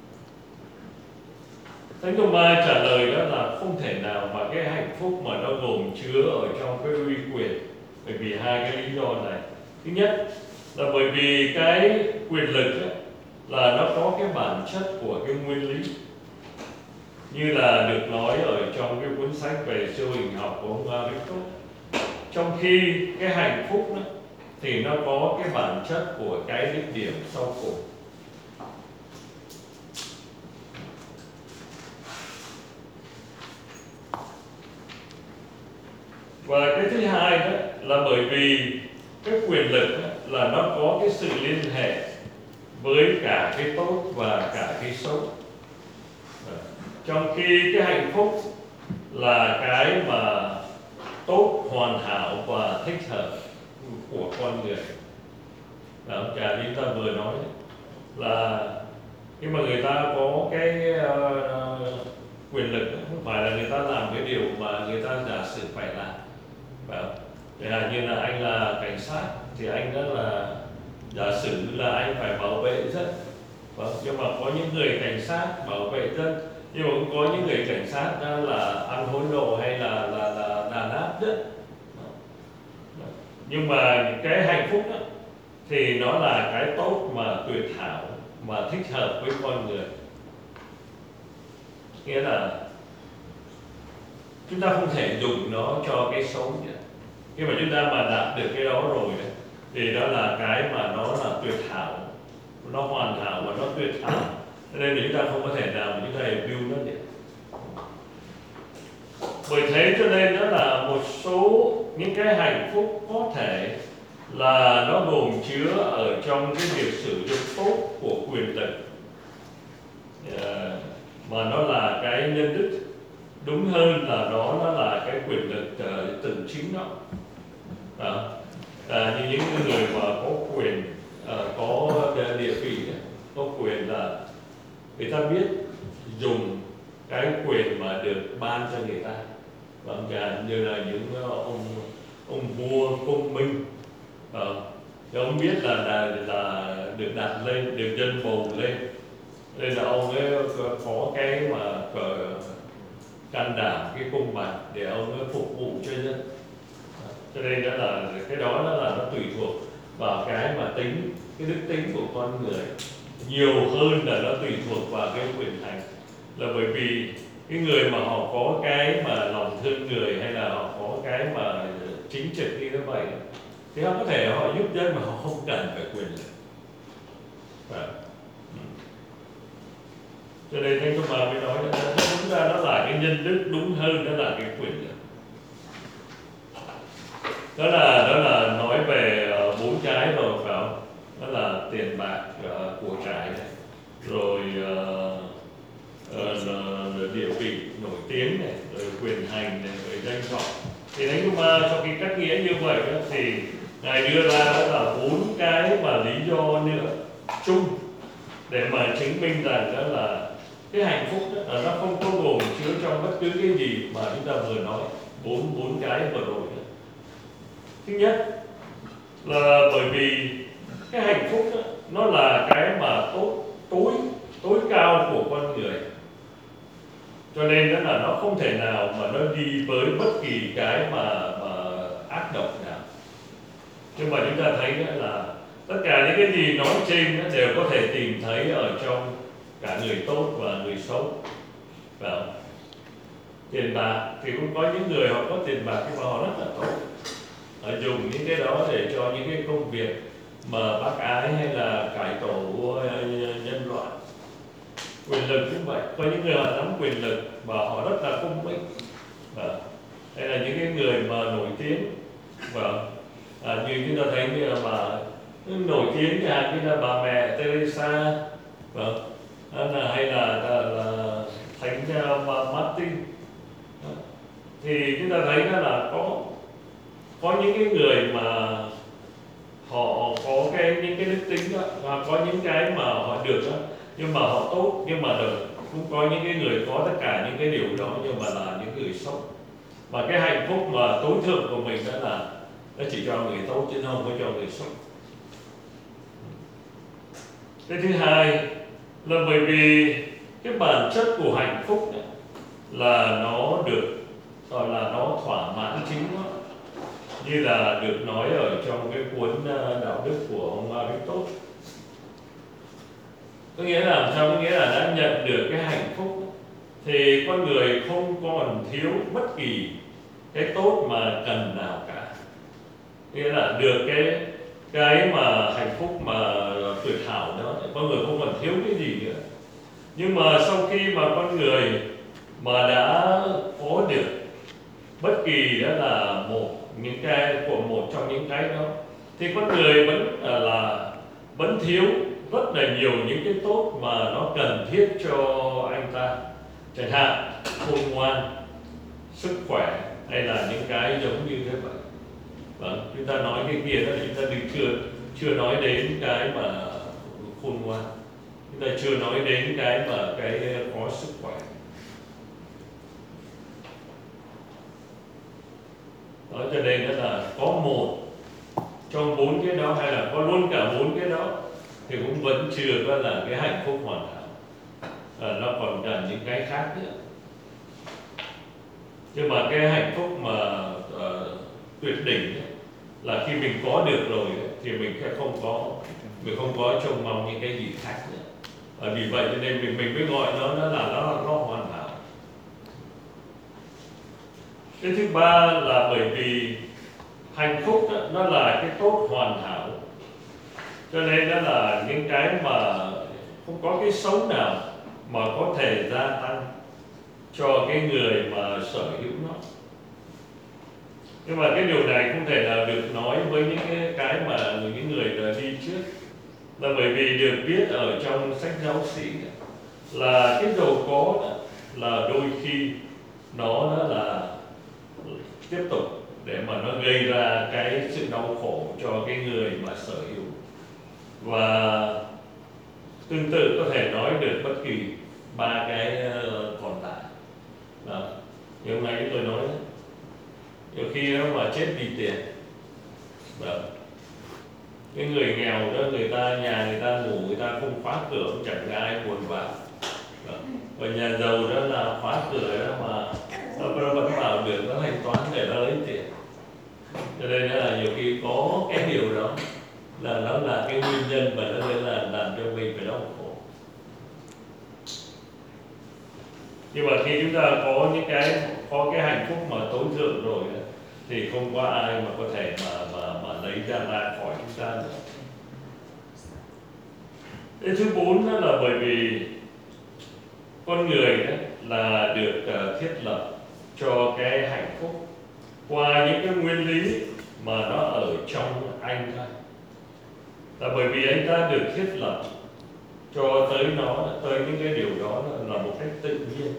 Thánh Thomas trả lời đó là không thể nào mà cái hạnh phúc mà nó gồm chứa ở trong cái uy quyền, bởi vì hai cái lý do này. Thứ nhất là bởi vì cái quyền lực ấy, là nó có cái bản chất của cái nguyên lý, như là được nói ở trong cái cuốn sách về siêu hình học của ông Aristotle. Trong khi cái hạnh phúc đó, thì nó có cái bản chất của cái đích điểm sau cùng. Và cái thứ hai đó là bởi vì cái quyền lực đó, là nó có cái sự liên hệ với cả cái tốt và cả cái xấu. Trong khi cái hạnh phúc là cái mà tốt, hoàn hảo và thích hợp của con người. Đó, cả như ta vừa nói đấy, là khi mà người ta có cái uh, quyền lực, không phải là người ta làm cái điều mà người ta giả sử phải làm. Đó. Chẳng hạn như là anh là cảnh sát thì anh đó là giả sử là anh phải bảo vệ dân. Vâng, nhưng mà có những người cảnh sát bảo vệ dân, nhưng mà cũng có những người cảnh sát đó là ăn hối lộ hay là là là đàn áp dân. Nhưng mà cái hạnh phúc đó, thì nó là cái tốt mà tuyệt hảo mà thích hợp với con người. Nghĩa là chúng ta không thể dùng nó cho cái xấu nữa. Khi mà chúng ta mà đạt được cái đó rồi đấy, thì đó là cái mà nó là tuyệt hảo, nó hoàn hảo và nó tuyệt hảo, nên là chúng ta không có thể nào mà chúng ta review nó được. Bởi thế cho nên đó là một số những cái hạnh phúc có thể là nó gồm chứa ở trong cái việc sử dụng tốt của quyền lực, uh, mà nó là cái nhân đức. Đúng hơn là nó nó là cái quyền lực uh, từ chính nó. Đó. À, như những người mà có quyền, uh, có địa vị, có quyền là người ta biết dùng cái quyền mà được ban cho người ta. Vâng, như là những ông ông vua công minh, uh, thì ông biết là, là là được đặt lên, được dân bầu lên, nên là ông ấy có cái mà can đảm, cái công bằng để ông ấy phục vụ cho dân. Cho nên đó là cái đó, đó là nó tùy thuộc vào cái mà tính, cái đức tính của con người nhiều hơn là nó tùy thuộc vào cái quyền hành. Là bởi vì cái người mà họ có cái mà lòng thương người, hay là họ có cái mà chính trực như thế vậy, thì họ có thể họ giúp dân mà họ không cần phải quyền lực. Và, cho nên Thánh Công Bà mới nói là đúng ra nó là cái nhân đức, đúng hơn đó là cái quyền lực. Đó là đó là nói về uh, bốn cái rồi phải không? Đó là tiền bạc, uh, của cải này, rồi uh, uh, địa vị nổi tiếng này, rồi quyền hành này, rồi danh vọng. Thì Thánh Công Bà sau khi cắt nghĩa như vậy đó, thì Ngài đưa ra đó là bốn cái mà lý do nữa chung để mà chứng minh rằng đó là cái hạnh phúc đó, là nó không có gồm chứa trong bất cứ cái gì mà chúng ta vừa nói, bốn bốn cái vừa rồi đó. Thứ nhất là bởi vì cái hạnh phúc đó, nó là cái mà tốt tối tối cao của con người, cho nên đó là nó không thể nào mà nó đi với bất kỳ cái mà, mà ác độc nào. Nhưng mà chúng ta thấy đó là tất cả những cái gì nói trên nó đều có thể tìm thấy ở trong cả người tốt và người xấu. Phải không? Tiền bạc thì cũng có những người họ có tiền bạc nhưng mà họ rất là tốt, họ dùng những cái đó để cho những cái công việc mà bác ái hay là cải tổ nhân loại. Quyền lực cũng vậy, có những người họ nắm quyền lực và họ rất là công minh. Đây là những cái người mà nổi tiếng, và à, như chúng ta thấy như là bà nổi tiếng chẳng hạn như là bà mẹ Teresa, vâng, là, hay là, là, là Thánh uh, Martin, thì chúng ta thấy đó là có có những cái người mà họ có cái những cái đức tính đó, và có những cái mà họ được đó, nhưng mà họ tốt, nhưng mà được, cũng có những cái người có tất cả những cái điều đó nhưng mà là những người xấu. Và cái hạnh phúc mà tối thượng của mình đó là nó chỉ cho người tốt chứ không có cho người xấu. Cái thứ hai là bởi vì cái bản chất của hạnh phúc này là nó được gọi là nó thỏa mãn chính nó, như là được nói ở trong cái cuốn đạo đức của ông Aristotle. Có nghĩa là làm sao? Có nghĩa là đã nhận được cái hạnh phúc thì con người không còn thiếu bất kỳ cái tốt mà cần nào cả. Nghĩa là được cái cái mà hạnh phúc mà tuyệt hảo đó, con người không còn thiếu cái gì nữa. Nhưng mà sau khi mà con người mà đã có được bất kỳ đó là một những cái của một trong những cái đó, thì con người vẫn là, là vẫn thiếu rất là nhiều những cái tốt mà nó cần thiết cho anh ta. chẳng hạn khôn ngoan, sức khỏe, hay là những cái giống như thế vậy. Vâng, chúng ta nói cái kia đó là chúng ta đừng chưa chưa nói đến cái mà khôn ngoan, chúng ta chưa nói đến cái mà cái có sức khỏe. Đó, cho nên đó là có một trong bốn cái đó hay là có luôn cả bốn cái đó thì cũng vẫn chưa có là cái hạnh phúc hoàn hảo. À, nó còn cần những cái khác nữa. Nhưng mà cái hạnh phúc mà uh, tuyệt đỉnh ấy, là khi mình có được rồi ấy, thì mình sẽ không có mình không có trông mong những cái gì khác nữa. À, vì vậy cho nên mình mình mới gọi nó nó là nó nó hoàn hảo. Cái thứ ba là bởi vì hạnh phúc đó, nó là cái tốt hoàn hảo, cho nên đó là những cái mà không có cái xấu nào mà có thể gia tăng cho cái người mà sở hữu nó. Nhưng mà cái điều này không thể nào được nói với những cái, cái mà những người đã đi trước, là bởi vì được biết ở trong sách giáo sĩ là cái giàu có đó, là đôi khi nó đó là tiếp tục để mà nó gây ra cái sự đau khổ cho cái người mà sở hữu. Và tương tự có thể nói được bất kỳ ba cái còn lại. Đó. Như hôm nay chúng tôi nói đó, nhiều khi nó mà chết vì tiền. Đó. Cái người nghèo đó, người ta nhà người ta ngủ, người ta không khóa cửa, không chẳng ai buồn vào. Đó. Và nhà giàu đó là khóa cửa đó mà nó vẫn vào được, nó thanh toán để nó lấy tiền. Cho nên là nhiều khi có cái điều đó là nó là cái nguyên nhân mà nó nên là làm cho mình phải đau khổ. Nhưng mà khi chúng ta có những cái có cái hạnh phúc mà tối thượng rồi thì không có ai mà có thể mà mà mà lấy ra ra khỏi chúng ta nữa. Cái thứ bốn đó là bởi vì con người đó là được uh, thiết lập cho cái hạnh phúc qua những cái nguyên lý mà nó ở trong anh thôi. Là bởi vì anh ta được thiết lập cho tới nó, tới những cái điều đó là một cách tự nhiên.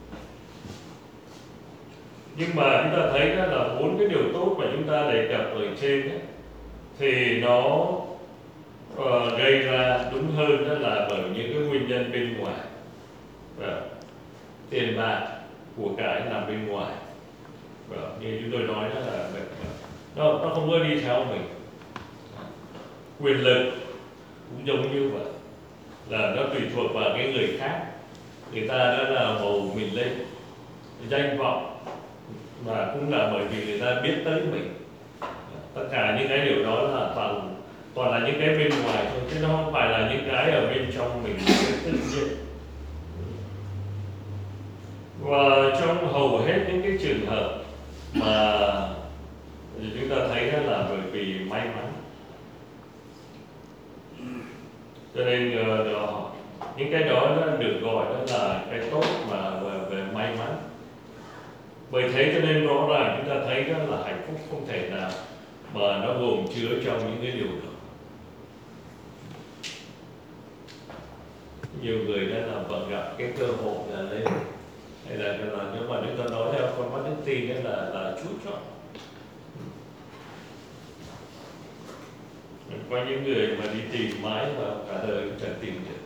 Nhưng mà chúng ta thấy đó là bốn cái điều tốt mà chúng ta đề cập ở trên ấy, thì nó uh, gây ra đúng hơn đó là bởi những cái nguyên nhân bên ngoài. Và tiền bạc, của cải nằm bên ngoài. Và như chúng tôi nói đó là nó, nó không có đi theo mình. Quyền lực cũng giống như vậy, là nó tùy thuộc vào cái người khác. Người ta đã là bầu mình lên, danh vọng, và cũng là bởi vì người ta biết tới mình. Tất cả những cái điều đó là toàn toàn là những cái bên ngoài thôi, chứ nó không phải là những cái ở bên trong mình tự nhiên. Và trong hầu hết những cái trường hợp mà chúng ta thấy đó là bởi vì may mắn. Cho nên đó, những cái đó nó được gọi đó là cái tốt mà về, về may mắn. Bởi thế cho nên rõ ràng chúng ta thấy đó là hạnh phúc không thể nào mà nó gồm chứa trong những cái điều đó. Nhiều người đã là vẫn gặp cái cơ hội là lên, hay là, là nếu mà chúng ta nói theo con mắt đức tin là là Chúa chọn. Có những người mà đi tìm mãi mà cả đời cũng chẳng tìm được.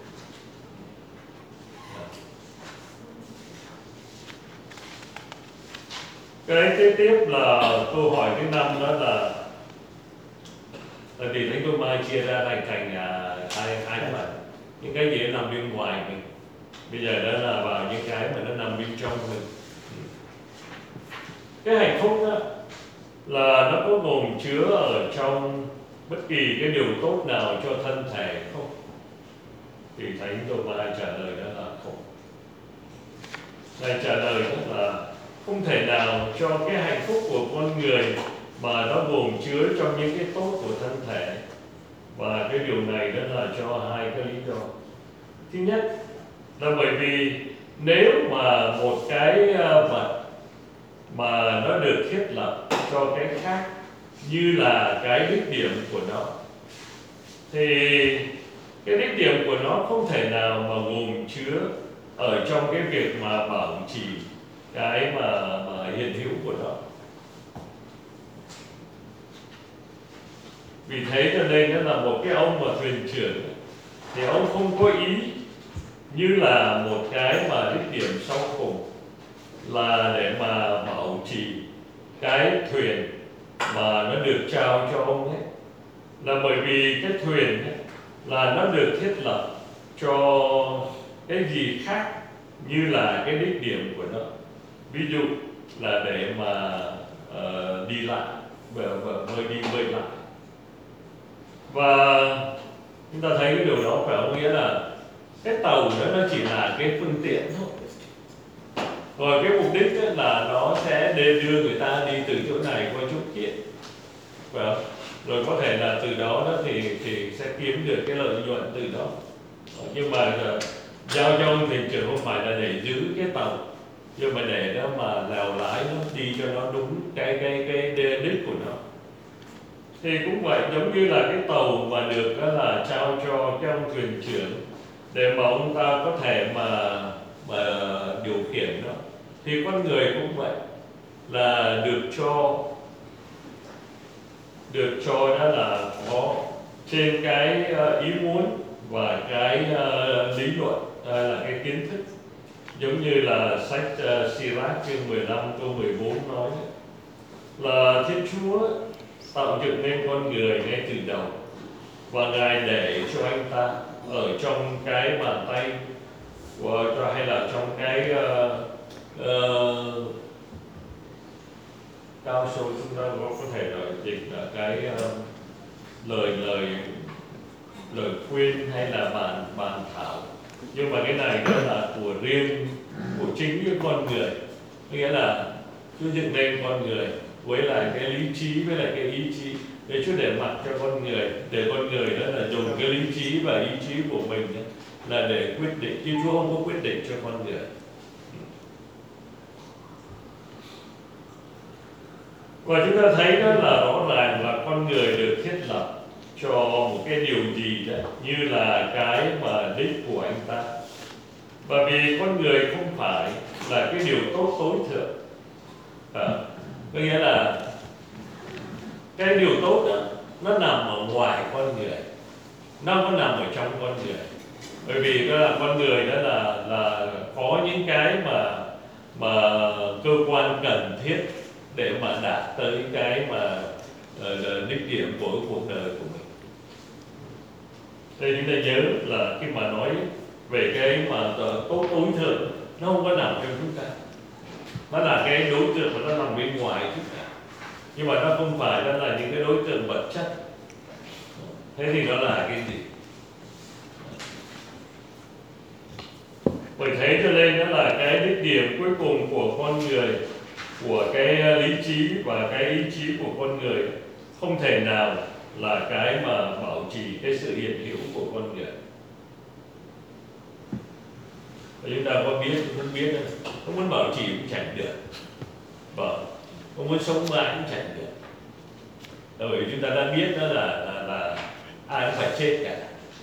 Cái kế tiếp là câu hỏi thứ năm, đó là tại vì Thánh Cô Mai chia ra thành thành hai hai phần. Những cái gì nó nằm bên ngoài mình, bây giờ đó là vào những cái mà nó nằm bên trong mình. Cái hạnh phúc đó là nó có gồm chứa ở trong bất kỳ cái điều tốt nào cho thân thể không? Thì Thánh Cô Mai trả lời đó là không. Ngài trả lời đó là không thể nào cho cái hạnh phúc của con người mà nó gồm chứa trong những cái tốt của thân thể. Và cái điều này đó là cho hai cái lý do. Thứ nhất là bởi vì nếu mà một cái vật mà nó được thiết lập cho cái khác như là cái đích điểm của nó, thì cái đích điểm của nó không thể nào mà gồm chứa ở trong cái việc mà bảo trì cái mà, mà hiện hữu của nó. Vì thế cho nên nó là một cái ông mà thuyền trưởng thì ông không có ý như là một cái mà đích điểm sau cùng là để mà bảo trì cái thuyền mà nó được trao cho ông ấy, là bởi vì cái thuyền ấy, là nó được thiết lập cho cái gì khác như là cái đích điểm của nó, ví dụ là để mà uh, đi lại và bơi đi bơi lại. Và chúng ta thấy cái điều đó phải không, nghĩa là cái tàu đó nó chỉ là cái phương tiện thôi, rồi cái mục đích là nó sẽ để đưa người ta đi từ chỗ này qua chỗ kia, phải không? Rồi có thể là từ đó đó thì thì sẽ kiếm được cái lợi nhuận từ đó. Nhưng mà giao cho ông thuyền trưởng không phải là để giữ cái tàu, nhưng mà để đó mà lèo lái nó đi cho nó đúng cái cái cái đích của nó. Thì cũng vậy, giống như là cái tàu mà được đó là trao cho cái ông thuyền trưởng để mà ông ta có thể mà mà điều khiển nó, thì con người cũng vậy, là được cho được cho đó là có trên cái ý muốn và cái uh, lý luận, uh, là cái kiến thức, giống như là sách uh, Sirach chương mười lăm câu mười bốn nói là Thiên Chúa tạo dựng nên con người ngay từ đầu, và Ngài để cho anh ta ở trong cái bàn tay của, hay là trong cái uh, uh, cao sâu, chúng ta có có thể là dịch là cái uh, lời lời lời khuyên hay là bàn bàn thảo, nhưng mà cái này đó là của riêng của chính cái con người, nghĩa là Chúa dựng nên con người với lại cái lý trí với lại cái ý chí để Chúa để mặc cho con người, để con người đó là dùng cái lý trí và ý chí của mình đó, là để quyết định, chứ Chúa không có quyết định cho con người. Và chúng ta thấy đó là rõ ràng là con người được thiết lập cho một cái điều gì đó như là cái mà đích của anh ta. Và vì con người không phải là cái điều tốt tối thượng, à, có nghĩa là cái điều tốt đó nó nằm ở ngoài con người, nó không có nằm ở trong con người. Bởi vì đó là con người đó là là có những cái mà mà cơ quan cần thiết để mà đạt tới cái mà uh, đích điểm của cuộc đời của mình. Đây chúng ta nhớ là khi mà nói về cái mà tốt tối thượng, nó không có nằm trong chúng ta, nó là cái đối tượng mà nó nằm bên ngoài chúng ta, nhưng mà nó không phải đó là những cái đối tượng vật chất. Thế thì nó là cái gì? Bởi thế cho nên đó là cái đích điểm cuối cùng của con người, của cái lý trí và cái ý chí của con người không thể nào là cái mà bảo trì cái sự hiện hữu của con người. Và chúng ta có biết, không biết đâu, không muốn bảo trì cũng chẳng được, vâng, không muốn sống mãi cũng chẳng được. Bởi vì chúng ta đã biết đó là, là, là ai cũng phải chết cả.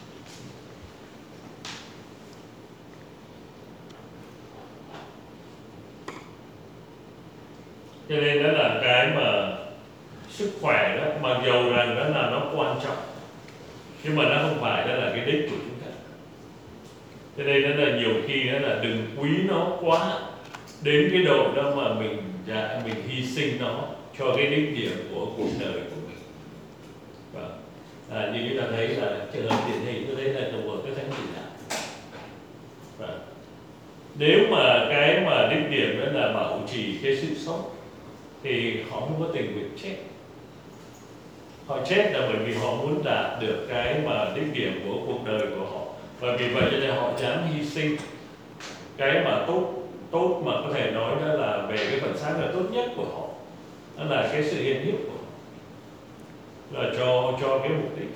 Cho nên đó là cái mà sức khỏe đó, mặc dầu rằng đó là nó quan trọng, nhưng mà nó không phải đó là cái đích của chúng ta. Cho nên đó là nhiều khi đó là đừng quý nó quá đến cái độ đó mà mình dạ, mình hy sinh nó cho cái đích điểm của cuộc đời của mình. Và, à, như chúng ta thấy là trường hợp điển hình tôi thấy là trong một cái thánh chỉ đạo. Và nếu mà cái mà đích điểm đó là bảo trì cái sự sống thì họ không có tình nguyện chết. Họ chết là bởi vì họ muốn đạt được cái mà đích điểm của cuộc đời của họ, và vì vậy cho nên họ dám hy sinh cái mà tốt tốt mà có thể nói đó là về cái phần sáng là tốt nhất của họ, đó là cái sự hiện hữu của họ, là cho cho cái mục đích.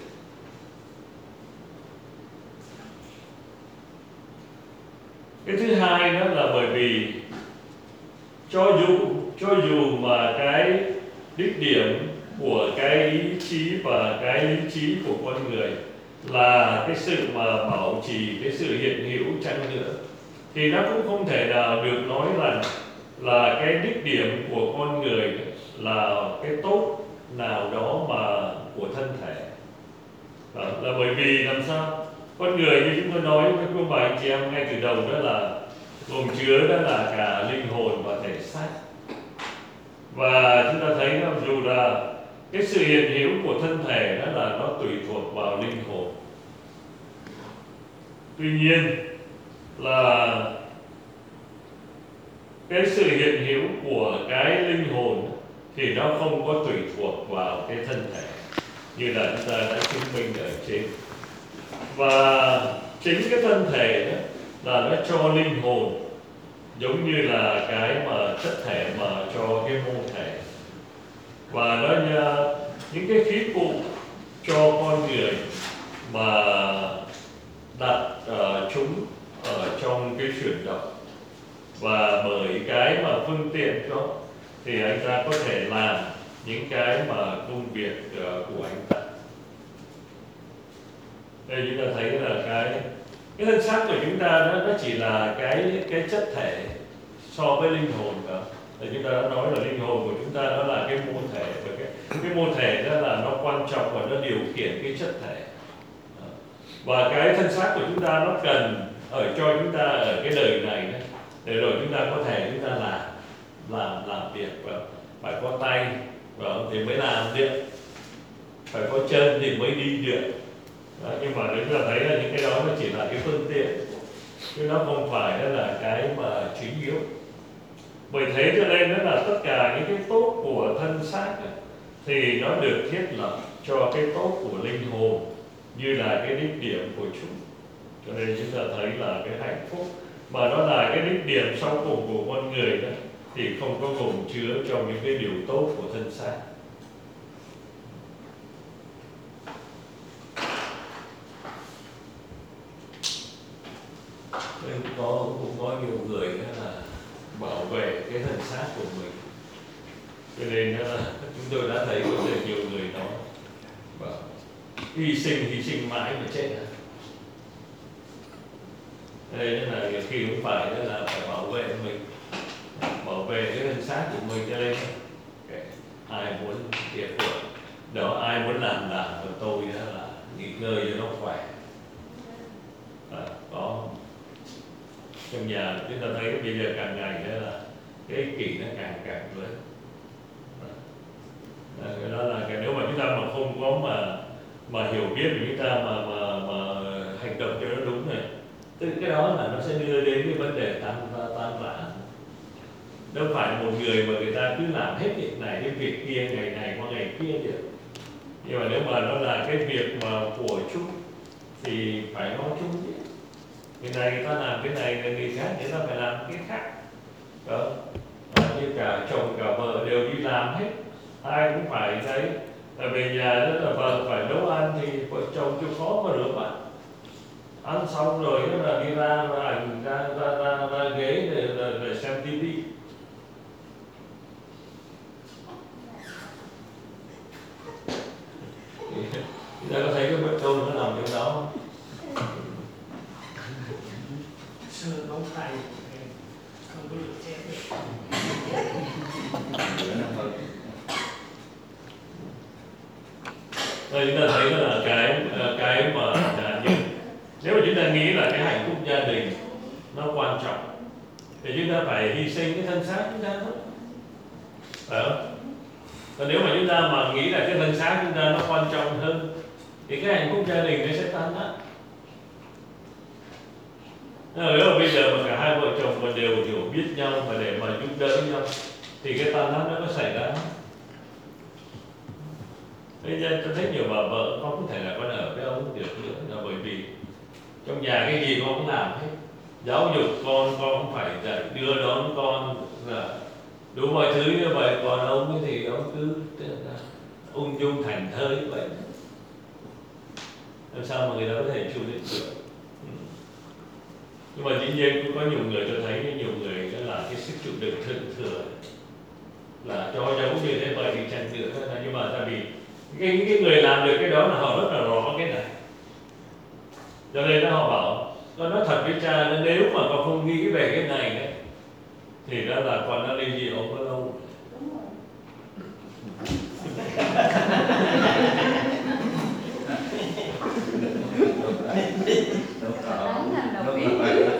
Cái thứ hai đó là bởi vì cho dù cho dù mà cái đích điểm của cái ý chí và cái lý trí của con người là cái sự mà bảo trì cái sự hiện hữu chăng nữa, thì nó cũng không thể nào được nói rằng là cái đích điểm của con người là cái tốt nào đó mà của thân thể. Đó, là bởi vì làm sao con người như chúng tôi nói với cô bà anh chị em ngay từ đầu, đó là gồm chứa đó là cả linh hồn và thể xác. Và chúng ta thấy là dù là cái sự hiện hữu của thân thể đó là nó tùy thuộc vào linh hồn, tuy nhiên là cái sự hiện hữu của cái linh hồn thì nó không có tùy thuộc vào cái thân thể như là chúng ta đã chứng minh ở trên. Và chính cái thân thể đó là nó cho linh hồn giống như là cái mà chất thể mà cho cái mô thể, và nó như những cái khí cụ cho con người mà đặt uh, chúng ở trong cái chuyển động, và bởi cái mà phương tiện đó thì anh ta có thể làm những cái mà công việc uh, của anh ta. Đây chúng ta thấy là cái cái thân xác của chúng ta đó, nó chỉ là cái cái chất thể so với linh hồn đó. Thì chúng ta đã nói là linh hồn của chúng ta đó là cái mô thể, và cái cái mô thể đó là nó quan trọng và nó điều khiển cái chất thể. Và cái thân xác của chúng ta nó cần ở cho chúng ta ở cái đời này đó, để rồi chúng ta có thể chúng ta làm làm làm việc, và phải có tay và thì mới làm được, phải có chân thì mới đi được. Đó, nhưng mà chúng ta thấy là những cái đó nó chỉ là cái phương tiện, chứ nó không phải đó là cái mà chính yếu. Bởi thế cho nên đó là tất cả những cái tốt của thân xác ấy, thì nó được thiết lập cho cái tốt của linh hồn như là cái đích điểm của chúng. Cho nên chúng ta thấy là cái hạnh phúc mà nó là cái đích điểm sau cùng của con người đó, thì không có gồm chứa trong những cái điều tốt của thân xác. Nên cũng có, cũng có nhiều người đó là bảo vệ cái thân xác của mình, cho nên là chúng tôi đã thấy có rất nhiều người đó bảo, hy sinh hy sinh mãi mà chết à. Đây là nhiều khi cũng phải đó là phải bảo vệ mình, bảo vệ cái thân xác của mình, cho nên okay, ai muốn việc của đó, ai muốn làm làm của tôi đó là nghỉ ngơi cho nó khỏe. À, có trong nhà chúng ta thấy bây giờ càng ngày đó là cái ích kỷ nó càng càng lớn. À, cái đó là cái nếu mà chúng ta mà không có mà mà hiểu biết về chúng ta mà mà mà hành động cho nó đúng này, tức cái đó là nó sẽ đưa đến cái vấn đề tan tan rã. Đâu phải một người mà người ta cứ làm hết việc này cái việc kia, ngày này qua ngày kia được. Nhưng mà nếu mà nó là cái việc mà của chung thì phải nói chung chứ. Người này người ta làm cái này, người khác người ta phải làm cái khác. Đó. À, như cả chồng cả vợ đều đi làm hết, ai cũng phải thấy là về nhà rất là vợ phải nấu ăn thì vợ chồng chịu khó mà rửa bát. Ăn xong rồi đó là đi ra ra ảnh ra ra ra, ra ghế để, để, để xem tivi. Chúng ta có thấy cái bữa cơm nó nằm trong đó không? Sơ nấu tay không có được chép được. Đây chúng ta thấy đó là cái cái mà là như, nếu mà chúng ta nghĩ là cái hạnh phúc gia đình nó quan trọng thì chúng ta phải hy sinh cái thân xác chúng ta thôi, phải không? Còn nếu mà chúng ta mà nghĩ là cái thân xác chúng ta nó quan trọng hơn thì cái hạnh phúc gia đình nó sẽ tan nát. Nếu mà bây giờ mà cả hai vợ chồng mà đều hiểu biết nhau và để mà giúp đỡ nhau thì cái tan nát nó có xảy ra không? Thế nên tôi thấy nhiều bà vợ con có thể là con ở với ông được nữa, là bởi vì trong nhà cái gì con cũng làm hết, giáo dục con con cũng phải dạy, đưa đón con, là đủ mọi thứ như vậy. Còn ông thì ông cứ ung dung thành thơi vậy, làm sao mà người ta có thể chịu đựng được. Nhưng mà dĩ nhiên cũng có nhiều người tôi thấy, nhiều người đó là cái sức chịu đựng thượng thừa, là cho cháu như thế vậy thì chẳng được. Nhưng mà tại vì cái, cái người làm được cái đó là họ rất là rõ cái này, cho nên họ bảo con nói thật với cha, nếu mà con không nghĩ về cái này đấy thì đó là con đã ly dị ông có lâu. Đúng rồi. Tán thành đồng ý.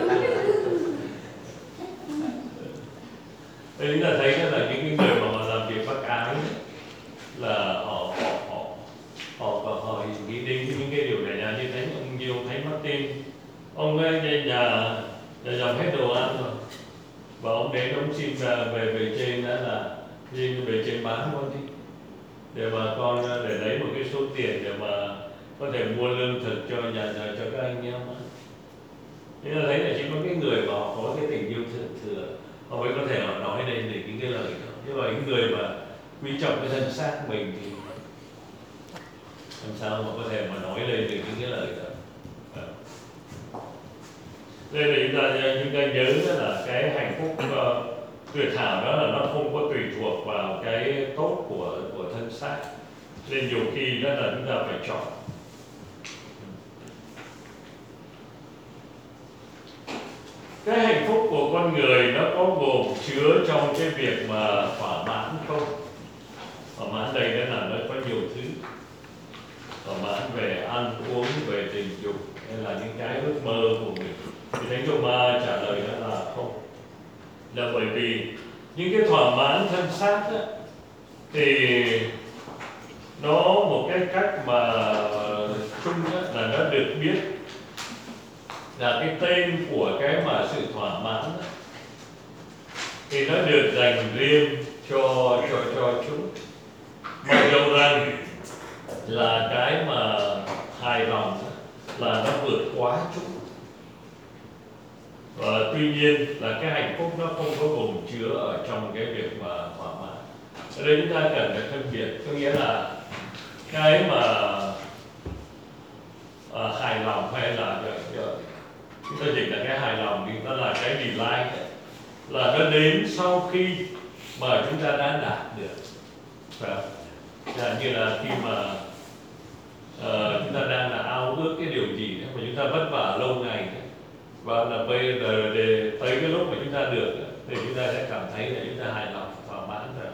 Thế chúng ta thấy đó là những cái người mà họ làm việc bác ái là họ họ họ họ họ, họ nghĩ đến những cái điều này là như thánh ông nhiều thánh Martin, ông ấy nhà nhà, nhà dòng hết đồ ăn rồi và ông đến ông xin về về, về trên đó là xin về trên bán con đi để mà con để lấy một cái số tiền để mà có thể mua lương thực cho nhà nhà cho các anh em. Thế là thấy là chỉ có cái người mà họ có cái tình yêu thừa, thừa họ mới có thể họ nói lên được những cái lời đó. Thế và những người mà quý trọng cái thân xác mình thì làm sao mà có thể mà nói lên được những cái lời đó. Đây là chúng ta, chúng ta nhớ đó là cái hạnh phúc uh, tuyệt hảo đó là nó không có tùy thuộc vào cái tốt của của thân xác, nên nhiều khi đó là chúng ta phải chọn. Cái hạnh phúc của con người nó có gồm chứa trong cái việc mà thỏa mãn không? Thỏa mãn đây đó là nó có nhiều thứ. Thỏa mãn về ăn uống, về tình dục, hay là những cái ước mơ của mình. Thì Thánh Thomas trả lời đó là không. Là bởi vì những cái thỏa mãn thân xác đó, thì nó một cái cách mà chung đó, là nó được biết là cái tên của cái mà sự thỏa mãn đó, thì nó được dành riêng cho cho cho chúng. Mặc dù rằng là cái mà hài lòng đó, là nó vượt quá chúng. Và tuy nhiên là cái hạnh phúc nó không có gồm chứa ở trong cái việc mà thỏa mãn. Ở đây chúng ta cần phải phân biệt, có nghĩa là cái mà à, hài lòng hay là chúng ta dịch là cái hài lòng thì nó là cái delight, là nó đến sau khi mà chúng ta đã đạt được. Phải không? Là như là khi mà uh, chúng ta đang là ao ước cái điều gì mà chúng ta vất vả lâu ngày và là bây giờ để tới cái lúc mà chúng ta được thì chúng ta sẽ cảm thấy là chúng ta hài lòng, thỏa mãn rồi.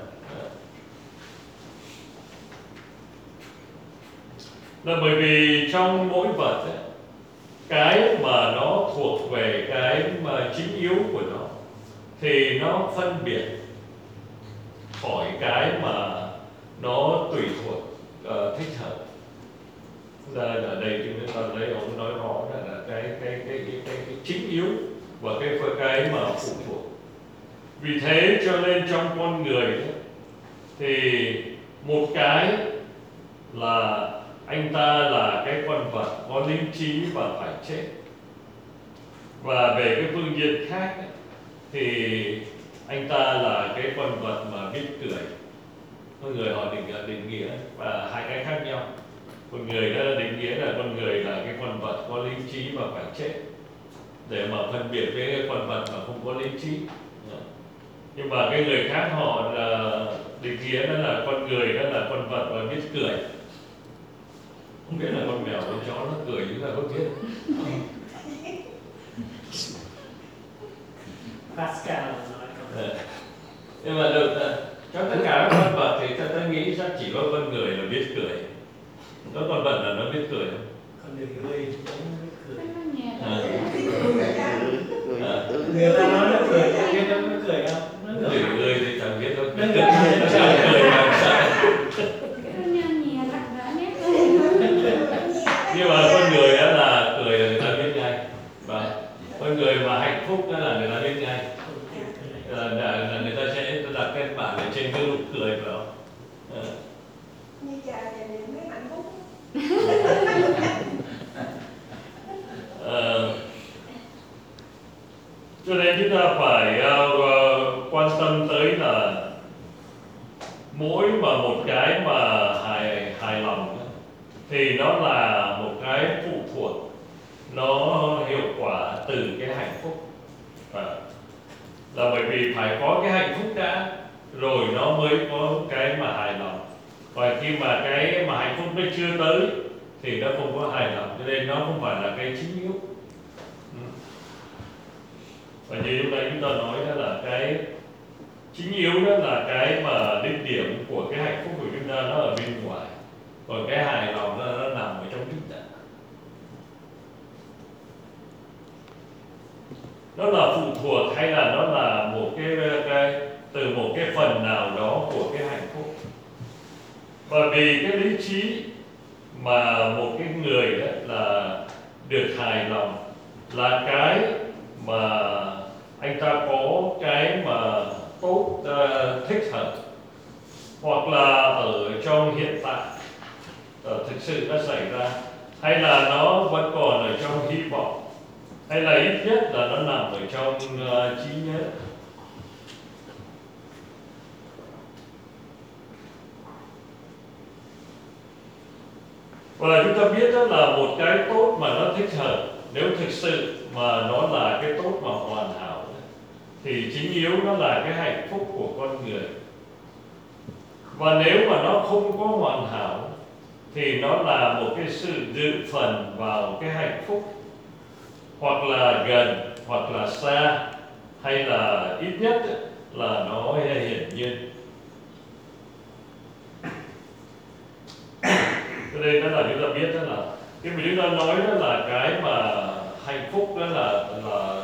Là bởi vì trong mỗi vật ấy, cái mà nó thuộc về cái mà chính yếu của nó thì nó phân biệt khỏi cái mà nó tùy thuộc uh, thích hợp. Ra ở đây chúng ta lấy ông nói rõ là cái cái cái cái, cái, cái chính yếu và cái cái mà phụ thuộc. Vì thế cho nên trong con người ấy, thì một cái là anh ta là cái con vật có linh trí và phải chết. Và về cái phương diện khác ấy, thì anh ta là cái con vật mà biết cười. Con người họ định, định nghĩa và hai cái khác nhau. Con người đó định nghĩa là con người là cái con vật có linh trí và phải chết, để mà phân biệt với cái con vật mà không có linh trí. Nhưng mà cái người khác họ là định nghĩa đó là con người đó là con vật và biết cười. Không biết là con mèo con chó nó cười chúng ta có biết. Pascal nói không? Nhưng mà được, trong tất cả các con vật thì ta, ta nghĩ chắc chỉ có con người là biết cười. Có con vật là nó biết cười không? Con người ơi, nó biết cười. Nó nhẹ À. À. Người ta nói nó cười, ta biết nó có cười không? Nó Người cười. người thì chẳng biết đâu. Nó Nó cười. chẳng cười mà sao? Nó nhẹ nhẹ rặt rã nét. Nhưng mà con người đó là cười là người ta biết ngay. Và con người mà hạnh phúc đó là người ta biết ngay. Là, là, là người ta sẽ đặt cái bản ở trên cái nụ cười phải không? À. Như cha nhà này mới hạnh phúc. À, cho nên chúng ta phải uh, quan tâm tới là mỗi mà một cái mà hài hài lòng thì nó là một cái phụ thuộc, nó hiệu quả từ cái hạnh phúc. À, là bởi vì phải có cái hạnh phúc đã rồi nó mới có cái mà hài lòng. Và khi mà cái mà hạnh phúc nó chưa tới thì nó không có hài lòng, cho nên nó không phải là cái chính yếu. Ừ. Và như lúc nãy chúng ta nói đó là cái chính yếu đó là cái mà đích điểm của cái hạnh phúc của chúng ta nó ở bên ngoài, còn cái hài lòng nó, nó nằm ở trong chúng ta. Nó là phụ thuộc hay là nó là một cái, cái từ một cái phần nào đó của cái hạnh phúc. Bởi vì cái lý trí mà một cái người đó là được hài lòng là cái mà anh ta có cái mà tốt, uh, thích hợp, hoặc là ở trong hiện tại uh, thực sự nó xảy ra, hay là nó vẫn còn ở trong hy vọng, hay là ít nhất là nó nằm ở trong uh, trí nhớ. Và chúng ta biết đó là một cái tốt mà nó thích hợp, nếu thực sự mà nó là cái tốt mà hoàn hảo, thì chính yếu nó là cái hạnh phúc của con người. Và nếu mà nó không có hoàn hảo thì nó là một cái sự dự phần vào cái hạnh phúc, hoặc là gần hoặc là xa, hay là ít nhất là nó hiển nhiên. Cho nên đó là chúng ta biết đó là khi mà chúng ta nói đó là cái mà hạnh phúc đó là là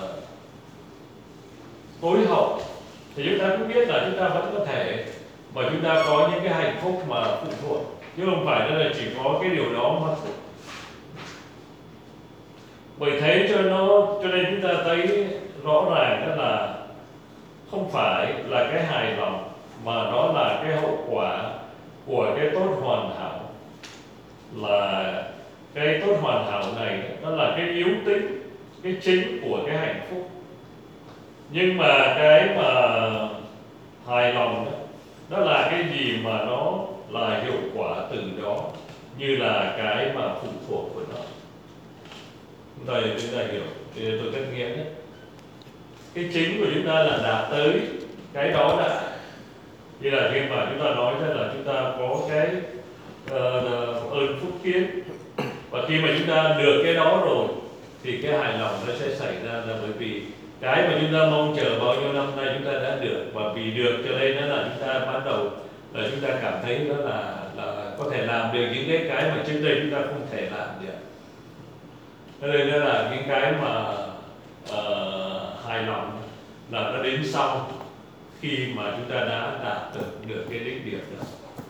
tối hậu, thì chúng ta cũng biết là chúng ta vẫn có thể mà chúng ta có những cái hạnh phúc mà phụ thuộc, chứ không phải là chỉ có cái điều đó mà. Bởi thế cho nó cho nên chúng ta thấy rõ ràng đó là không phải là cái hài lòng, mà nó là cái hậu quả của cái tốt hoàn hảo. Là cái tốt hoàn hảo này nó là cái yếu tính, cái chính của cái hạnh phúc. Nhưng mà cái mà hài lòng đó, đó là cái gì mà nó là hiệu quả từ đó, như là cái mà phụ thuộc của nó. Chúng ta, chúng ta hiểu, thì tôi cắt nghĩa nhé. Cái chính của chúng ta là đạt tới cái đó đã. Như là khi mà chúng ta nói là chúng ta có cái uh, ơn phúc kiến, và khi mà chúng ta được cái đó rồi thì cái hài lòng nó sẽ xảy ra, là bởi vì cái mà chúng ta mong chờ bao nhiêu năm nay chúng ta đã được, và vì được cho nên đó là chúng ta bắt đầu là chúng ta cảm thấy đó là là có thể làm được những cái cái mà trước đây chúng ta không thể làm được. Cho nên đó là những cái mà uh, hài lòng là nó đến sau khi mà chúng ta đã đạt được được cái đích điểm đó.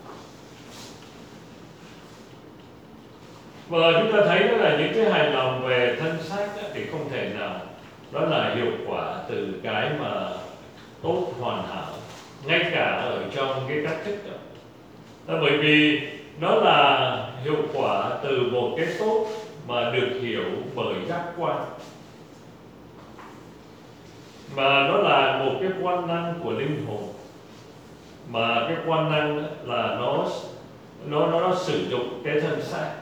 Và chúng ta thấy đó là những cái hài lòng về thân xác đó, thì không thể nào đó là hiệu quả từ cái mà tốt hoàn hảo, ngay cả ở trong cái cách thức đó. Đó, bởi vì nó là hiệu quả từ một cái tốt mà được hiểu bởi giác quan, mà nó là một cái quan năng của linh hồn, mà cái quan năng đó là nó nó nó, nó sử dụng cái thân xác.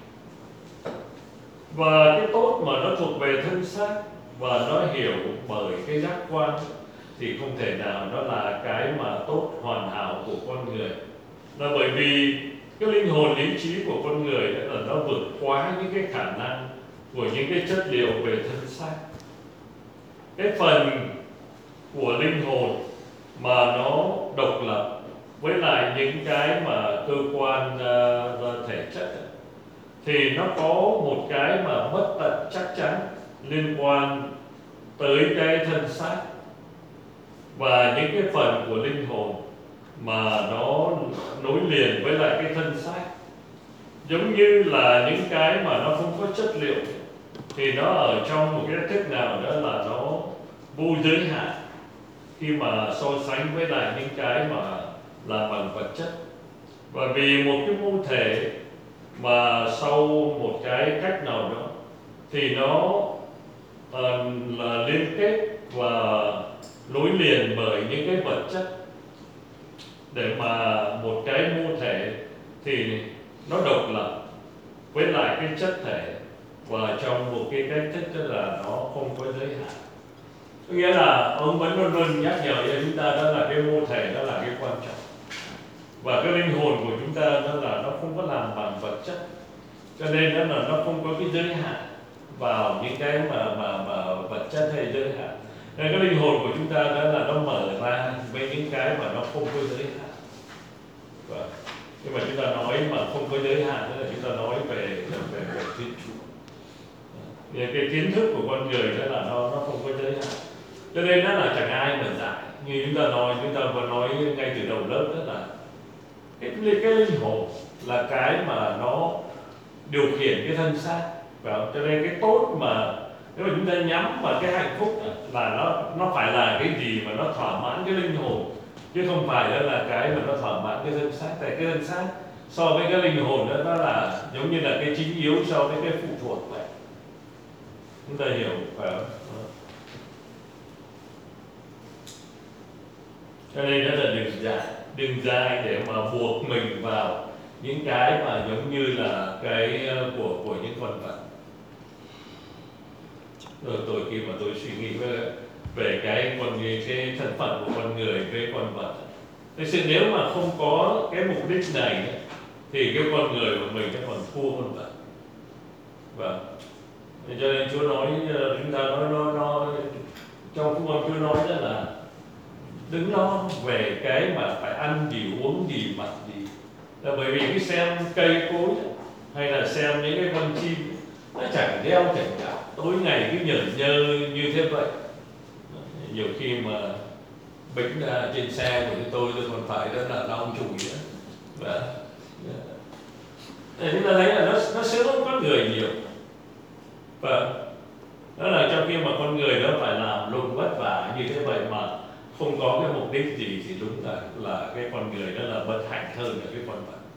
Và cái tốt mà nó thuộc về thân xác và nó hiểu bởi cái giác quan thì không thể nào nó là cái mà tốt hoàn hảo của con người. Là bởi vì cái linh hồn lý trí của con người đó là nó vượt quá những cái khả năng của những cái chất liệu về thân xác. Cái phần của linh hồn mà nó độc lập với lại những cái mà cơ quan uh, thể chất đó, thì nó có một cái mà bất tận chắc chắn liên quan tới cái thân xác, và những cái phần của linh hồn mà nó nối liền với lại cái thân xác, giống như là những cái mà nó không có chất liệu, thì nó ở trong một cái thức nào đó là nó vô giới hạn khi mà so sánh với lại những cái mà là bằng vật chất. Và vì một cái mô thể mà sau một cái cách nào đó thì nó uh, là liên kết và nối liền bởi những cái vật chất, để mà một cái mô thể thì nó độc lập với lại cái chất thể, và trong một cái cách thức tức là nó không có giới hạn. Có nghĩa là ông vẫn luôn luôn nhắc nhở cho chúng ta đó là cái mô thể đó là cái quan trọng, và cái linh hồn của chúng ta đó là nó không có làm bằng vật chất, cho nên đó là nó không có cái giới hạn vào những cái mà mà mà vật chất hay giới hạn. Nên cái linh hồn của chúng ta đó là nó mở ra với những cái mà nó không có giới hạn. Và nhưng mà chúng ta nói mà không có giới hạn đó là chúng ta nói về về, về Thiên Chúa. Về cái kiến thức của con người đó là nó nó không có giới hạn. Cho nên đó là chẳng ai mà giải. Như chúng ta nói, chúng ta vừa nói ngay từ đầu lớp đó là cái, cái linh hồn là cái mà nó điều khiển cái thân xác. Và cho nên cái tốt mà nếu mà chúng ta nhắm vào cái hạnh phúc đó, là nó nó phải là cái gì mà nó thỏa mãn cái linh hồn, chứ không phải đó là cái mà nó thỏa mãn cái thân xác. Tại cái thân xác so với cái linh hồn đó nó là giống như là cái chính yếu so với cái phụ thuộc vậy. Chúng ta hiểu phải không? Cho nên đó là đừng dài, đừng dài để mà buộc mình vào những cái mà giống như là cái của của những con vật. Rồi tôi khi mà tôi suy nghĩ về, về cái con người, cái thân phận của con người với con vật, thế sự nếu mà không có cái mục đích này thì cái con người của mình nó còn thua con vật. Vâng. Cho nên Chúa nói, chúng ta nói nó, nó trong Phúc Âm Chúa nói đó là đừng lo về cái mà phải ăn gì, uống gì, mặc gì. Là bởi vì cái xem cây cối hay là xem những cái con chim nó chẳng đeo chẳng cả, tối ngày cứ nhởn nhơ như thế vậy. Nhiều khi mà bính ra trên xe của tôi tôi còn phải đó là lau chùi nữa. Và để chúng ta thấy là nó nó sướng hơn con người nhiều. Và đó là trong khi mà con người nó phải làm lụng vất vả như thế vậy mà không có cái mục đích gì thì đúng là là cái con người đó là bất hạnh hơn là cái con vật.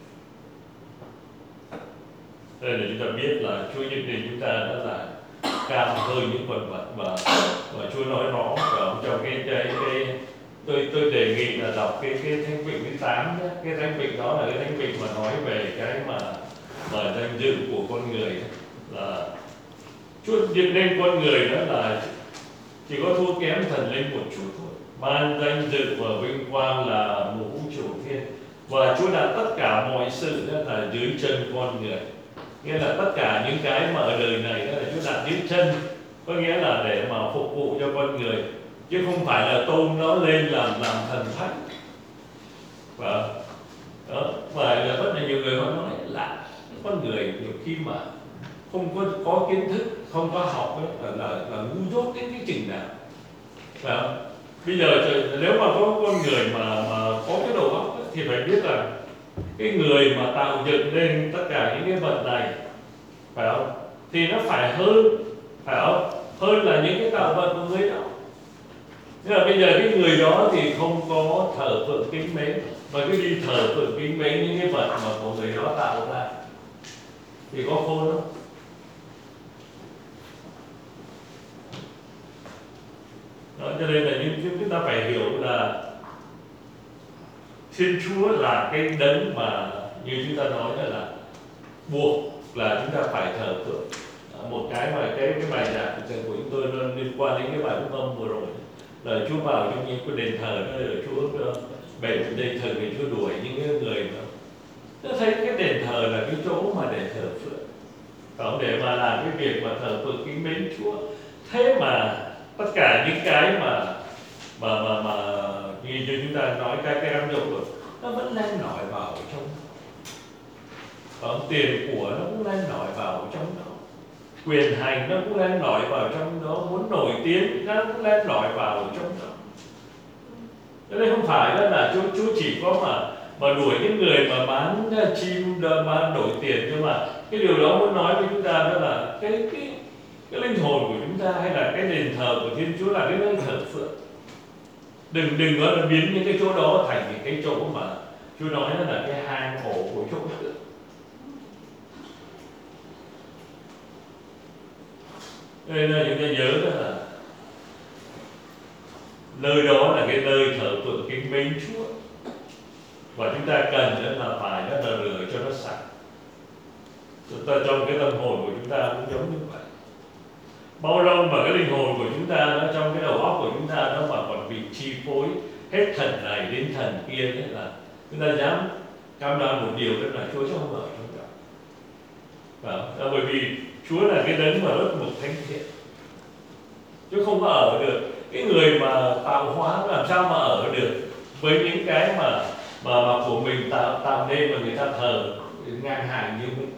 Đây là chúng ta biết là Chúa nhận định chúng ta đã là cao hơn những con vật, và và Chúa nói rõ ở trong cái cái cái tôi tôi đề nghị là đọc cái cái thánh vị thứ tám nhé. Cái thánh vị đó là cái thánh vị mà nói về cái mà mà danh dự của con người đó. Là Chúa nhận định con người đó là chỉ có thua kém thần linh một chút thôi. Ban danh dự và vinh quang là một vũ trụ thiên, và Chúa đặt tất cả mọi sự đó là dưới chân con người. Nghĩa là tất cả những cái mà ở đời này đó là Chúa đặt dưới chân, có nghĩa là để mà phục vụ cho con người, chứ không phải là tôn nó lên làm làm thần thánh. Và đó, và là rất là nhiều người họ nói là con người nhiều khi mà không có có kiến thức, không có học ấy, là, là là ngu dốt đến cái trình nào. Và bây giờ nếu mà có con người mà mà có cái đầu óc ấy, thì phải biết là cái người mà tạo dựng nên tất cả những cái vật này, phải không? Thì nó phải hơn, phải không? Hơn là những cái tạo vật của người đó. Nhưng mà bây giờ cái người đó thì không có thờ phượng kính mến, mà cứ đi thờ phượng kính mến những cái vật mà của người đó tạo ra, thì có khôn không? Đó, cho nên là chúng ta phải hiểu là Thiên Chúa là cái đấng mà như chúng ta nói là buộc là chúng ta phải thờ phượng. Một cái mà cái cái bài giảng của chúng tôi nó liên quan đến cái bài phúc âm vừa rồi, là Chúa vào trong những cái đền thờ đó, là Chúa bày đền thờ để Chúa đuổi những cái người mà tôi thấy cái đền thờ là cái chỗ mà để thờ phượng, không để mà làm cái việc mà thờ phượng kính mến Chúa. Thế mà tất cả những cái mà mà mà mà như, như chúng ta nói cái cái âm nhục rồi, nó vẫn len lỏi vào trong, còn tiền của nó cũng len lỏi vào trong đó, quyền hành nó cũng len lỏi vào trong đó, muốn nổi tiếng nó cũng len lỏi vào trong đó. Cho nên không phải đó là Chúa Chúa chỉ có mà mà đuổi những người mà bán chim bán đổi tiền, nhưng mà cái điều đó muốn nói với chúng ta đó là cái cái cái linh hồn của chúng ta hay là cái đền thờ của Thiên Chúa là cái nơi thờ phượng. Đừng đừng có là biến những cái chỗ đó thành những cái chỗ mà Chúa nói là cái hang ổ của chỗ tượng. Nên là chúng ta nhớ đó là nơi đó là cái nơi thờ phượng kính mến Chúa, và chúng ta cần đó là phải đó là rửa cho nó sạch. Chúng ta trong cái tâm hồn của chúng ta cũng giống như vậy. Bao lâu mà cái linh hồn của chúng ta nó trong cái đầu óc của chúng ta nó mà còn bị chi phối hết thần này đến thần kia, đấy là chúng ta dám cam đoan một điều, đó là Chúa sẽ không ở trong đó. Và bởi vì Chúa là cái đấng mà rất một thánh thiện, chứ không có ở được cái người mà tạo hóa làm sao mà ở được với những cái mà mà mà của mình tạo tạo nên mà người ta thờ ngang hàng như mình.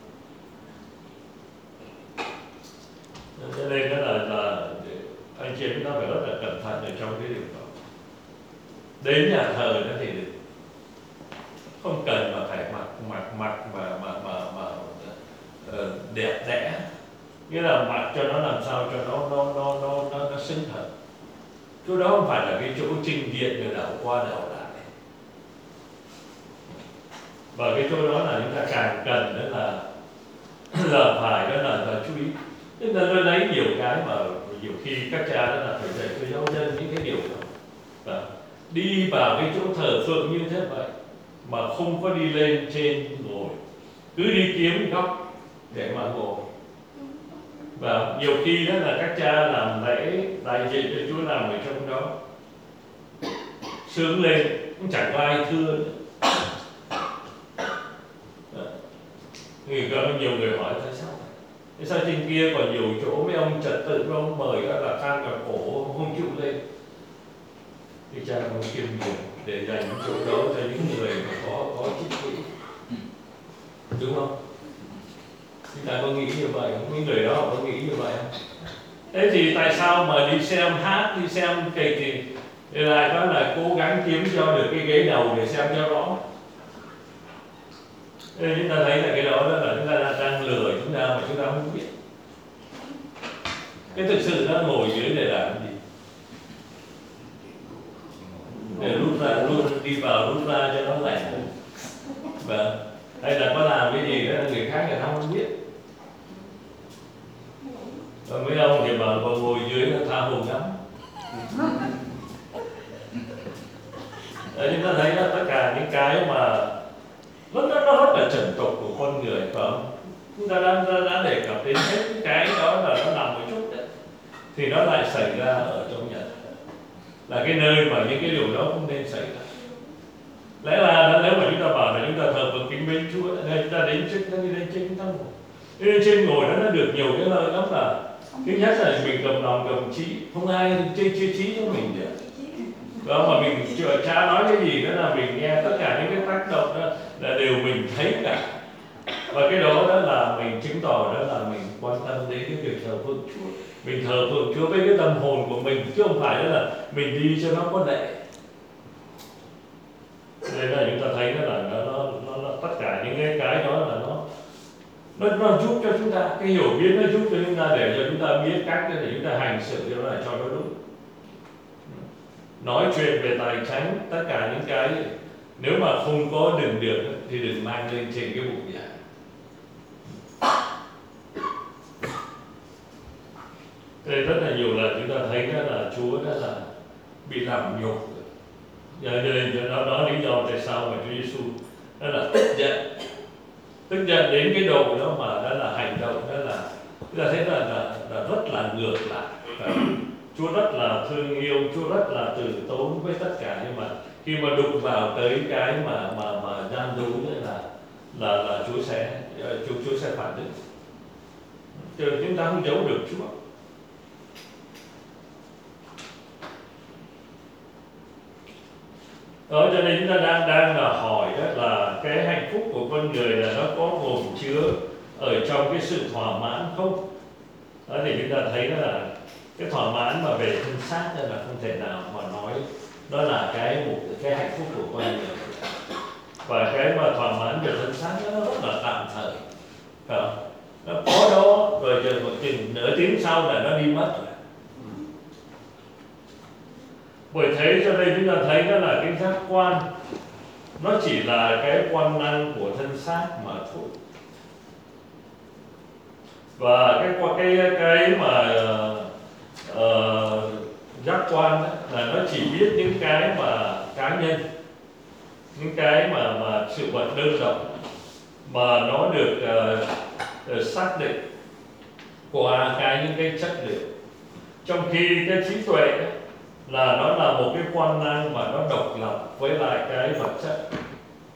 Cho nên đó là, là anh chị em chúng ta phải rất là cẩn thận ở trong cái điều đó. Đến nhà thờ nó thì được, không cần mà phải mặc mặc mặc mà mà mà, mà uh, đẹp đẽ, nghĩa là mặc cho nó làm sao cho nó nó nó nó nó, nó xứng thật. Chỗ đó không phải là cái chỗ trình diện người đảo qua đảo lại, và cái chỗ đó là chúng ta càng cần đó là là phải đó là, là chú ý. Nên là tôi lấy nhiều cái mà nhiều khi các cha đó là phải dạy cho giáo dân những cái điều đó. Và đi vào cái chỗ thờ phượng như thế vậy mà không có đi lên trên ngồi, cứ đi kiếm góc để mà ngồi. Và nhiều khi đó là các cha làm lễ đại diện cho Chúa làm ở trong đó sướng lên cũng chẳng có ai thưa nữa. Người có nhiều người hỏi tại sao tại sao trên kia còn nhiều chỗ mấy ông trật tự mấy ông mời các là khang cả cổ không chịu lên. Thì cha không kiêm nhiệm để dành những chỗ đó cho những người mà có có chức vị, đúng không? Chúng ta có nghĩ như vậy không? Những người đó họ có nghĩ như vậy không? Thế thì tại sao mà đi xem hát, đi xem kỳ thì lại đó là cố gắng kiếm cho được cái ghế đầu để xem cho rõ. Thế chúng ta thấy là cái đó, đó là chúng ta đang, đang lừa chúng ta mà chúng ta không biết. Cái thực sự nó ngồi dưới để làm gì? Để rút ra, rút đi vào rút ra cho nó lẻ. Vâng. Hay là có làm cái gì đó người khác người ta không biết. Còn mấy ông thì bảo còn ngồi dưới nó tha hồ lắm. Đấy, chúng ta thấy đó, tất cả những cái mà nó, nó, nó rất là trần tục của con người, phải không? Chúng ta đã, đã, đã đề cập đến hết cái đó là nó nằm một chút đấy. Thì nó lại xảy ra ở trong Nhật, là cái nơi mà những cái điều đó không nên xảy ra. Lẽ là nếu mà chúng ta bảo là chúng ta thờ phượng kính mến Chúa, chúng ta đến trước, chúng ta đi lên trên chúng ta ngồi. Lên trên ngồi đó nó được nhiều cái lợi lắm, là thứ nhất là mình cầm lòng cầm trí, không ai chơi chia trí cho mình được. Đó mà mình cha nói cái gì đó là mình nghe, tất cả những cái tác động đó là đều mình thấy cả. Và cái đó đó là mình chứng tỏ đó là mình quan tâm đến cái việc thờ phượng Chúa. Mình thờ phượng Chúa với cái tâm hồn của mình, chứ không phải đó là mình đi cho nó có lệ. Nên là chúng ta thấy đó là nó, nó, nó, nó tất cả những cái cái đó là nó nó, nó giúp cho chúng ta, cái hiểu biết nó giúp cho chúng ta để cho chúng ta biết cách để chúng ta hành xử cho nó là cho nó đúng. Nói chuyện về tài chánh, tất cả những cái nếu mà không có đường được thì đừng mang lên trên cái bục giảng. Thế rất là nhiều lần chúng ta thấy đó là Chúa đó là bị làm nhục. Cho nên đó, đó lý do tại sao mà Chúa Giêsu đó là tức giận, tức giận đến cái độ đó mà đó là hành động đó là chúng ta thấy là, là, là rất là ngược lại. Chúa rất là thương yêu, Chúa rất là từ tốn với tất cả, nhưng mà khi mà đụng vào tới cái mà mà mà gian dối là là là Chúa sẽ Chúa Chúa sẽ phản ứng. Chứ chúng ta không giấu được Chúa. Đó, cho nên chúng ta đang đang là hỏi đó là cái hạnh phúc của con người là nó có gồm chứa ở trong cái sự thỏa mãn không? Đó thì chúng ta thấy đó là cái thỏa mãn mà về thân xác là không thể nào mà nói đó là cái một cái hạnh phúc của con người. Và cái mà thỏa mãn về thân xác nó rất là tạm thời, phải không? Nó có đó rồi chờ một chừng nửa tiếng sau là nó đi mất rồi. Bởi thế cho nên chúng ta thấy đó là cái giác quan nó chỉ là cái quan năng của thân xác mà thôi. Và cái cái cái mà uh, giác quan đó, là nó chỉ biết những cái mà cá nhân, những cái mà mà sự vật đơn rộng mà nó được uh, uh, xác định qua cái những cái chất liệu. Trong khi cái trí tuệ đó, là nó là một cái quan năng mà nó độc lập với lại cái vật chất,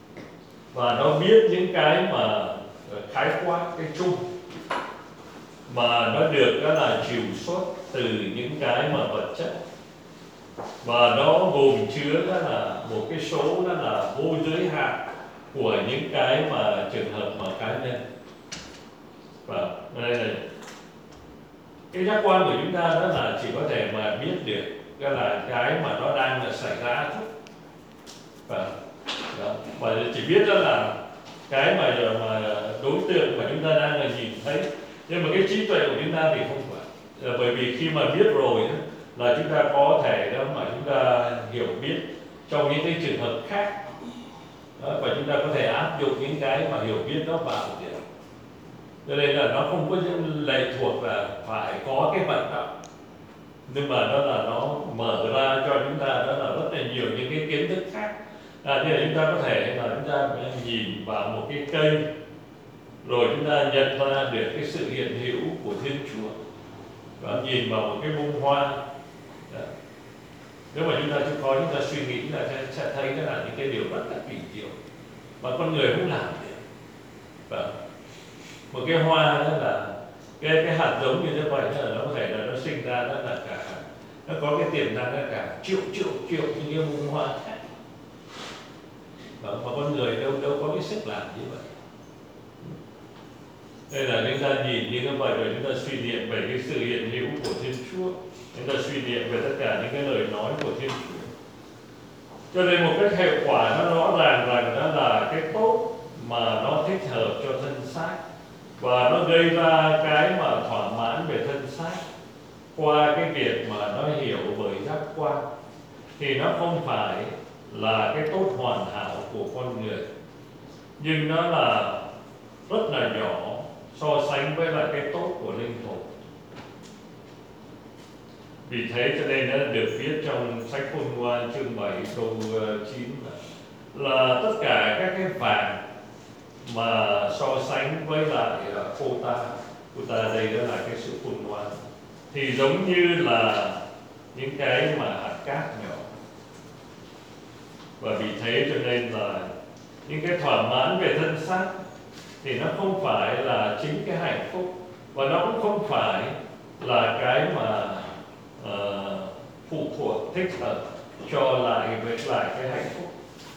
và nó biết những cái mà khái quát, cái chung mà nó được đó là chiều xuất từ những cái mà vật chất, và nó gồm chứa đó là một cái số đó là vô giới hạn của những cái mà trường hợp mà cá nhân. Và đây là cái giác quan của chúng ta đó là chỉ có thể mà biết được cái là cái mà nó đang xảy ra thôi. Và đó, và chỉ biết đó là cái mà giờ mà đối tượng mà chúng ta đang là nhìn thấy, nhưng mà cái trí tuệ của chúng ta thì không phải. Là bởi vì khi mà biết rồi đó, là chúng ta có thể đó mà chúng ta hiểu biết trong những cái trường hợp khác đó, và chúng ta có thể áp dụng những cái mà hiểu biết đó vào việc. Cho nên là nó không có lệ thuộc là phải có cái vận động, nhưng mà đó là nó mở ra cho chúng ta đó là rất là nhiều những cái kiến thức khác. À, như là chúng ta có thể là chúng ta nhìn vào một cái cây, rồi chúng ta nhận ra được cái sự hiện hữu của Thiên Chúa, và nhìn vào một cái bông hoa đó. Nếu mà chúng ta chịu khó chúng ta suy nghĩ là sẽ thấy đó là những cái điều rất là kỳ diệu mà con người không làm được. Và một cái hoa đó là cái cái hạt giống như thế vậy, là nó có thể là nó sinh ra đó là cả, nó có cái tiềm năng là cả triệu triệu triệu những cái bông hoa khác. Và mà con người đâu đâu có cái sức làm như vậy. Đây là chúng ta nhìn như thế vậy rồi chúng ta suy niệm về cái sự hiện hữu của Thiên Chúa, chúng ta suy niệm về tất cả những cái lời nói của Thiên Chúa. Cho nên một cái hệ quả nó rõ ràng rằng đó là cái tốt mà nó thích hợp cho thân xác, và nó gây ra cái mà thỏa mãn về thân xác qua cái việc mà nó hiểu bởi giác quan, thì nó không phải là cái tốt hoàn hảo của con người, nhưng nó là rất là nhỏ so sánh với lại cái tốt của linh hồn. Vì thế cho nên nó được viết trong sách Khôn Ngoan chương bảy câu chín là, là tất cả các cái vàng mà so sánh với lại cô ta, cô ta đây đó là cái sự khôn ngoan, thì giống như là những cái mà hạt cát nhỏ. Và vì thế cho nên là những cái thỏa mãn về thân xác thì nó không phải là chính cái hạnh phúc, và nó cũng không phải là cái mà uh, phụ thuộc thích hợp cho lại với lại cái hạnh phúc.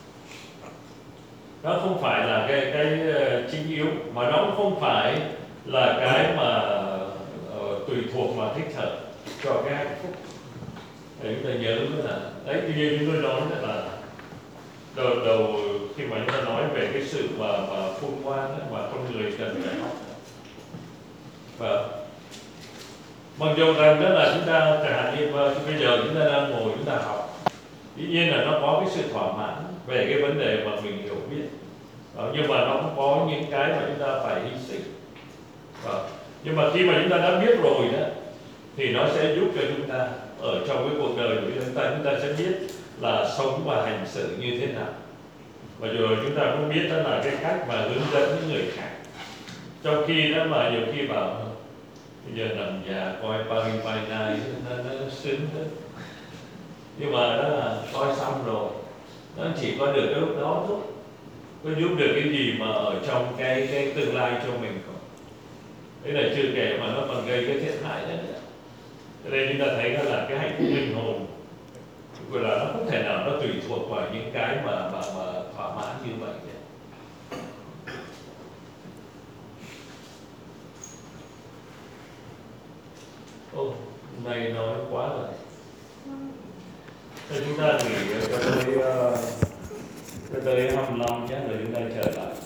Nó không phải là cái cái uh, chính yếu, mà nó cũng không phải là cái mà uh, tùy thuộc mà thích hợp cho cái hạnh phúc. Để chúng ta nhớ là đấy, như chúng tôi nói là đầu đầu khi mà chúng ta nói về cái sự mà mà khôn ngoan mà con người cần phải học. Và mặc dù rằng đó là chúng ta chẳng hạn như bây giờ chúng ta đang ngồi chúng ta học, dĩ nhiên là nó có cái sự thỏa mãn về cái vấn đề mà mình hiểu biết. Đó, nhưng mà nó cũng có những cái mà chúng ta phải hy sinh. Đó. Nhưng mà khi mà chúng ta đã biết rồi đó, thì nó sẽ giúp cho chúng ta ở trong cái cuộc đời của chúng ta, chúng ta sẽ biết là sống và hành xử như thế nào. Và rồi chúng ta cũng biết đó là cái cách mà hướng dẫn những người khác. Trong khi đó mà nhiều khi bảo bây giờ nằm nhà coi Paris by Night nó, nó sướng hơn. Nhưng mà đó là coi xong rồi, nó chỉ có được cái lúc đó thôi. Có giúp được cái gì mà ở trong cái, cái tương lai cho mình không? Đấy là chưa kể mà nó còn gây cái thiệt hại nữa. Cho nên chúng ta thấy đó là cái hạnh phúc linh hồn, gọi là nó không thể nào nó tùy thuộc vào những cái mà mà, mà thỏa mãn như vậy. Ô, hôm nay nói quá rồi. Thế chúng ta nghỉ cho tới uh, cho tới hai mươi lăm nhé, rồi chúng ta trở lại.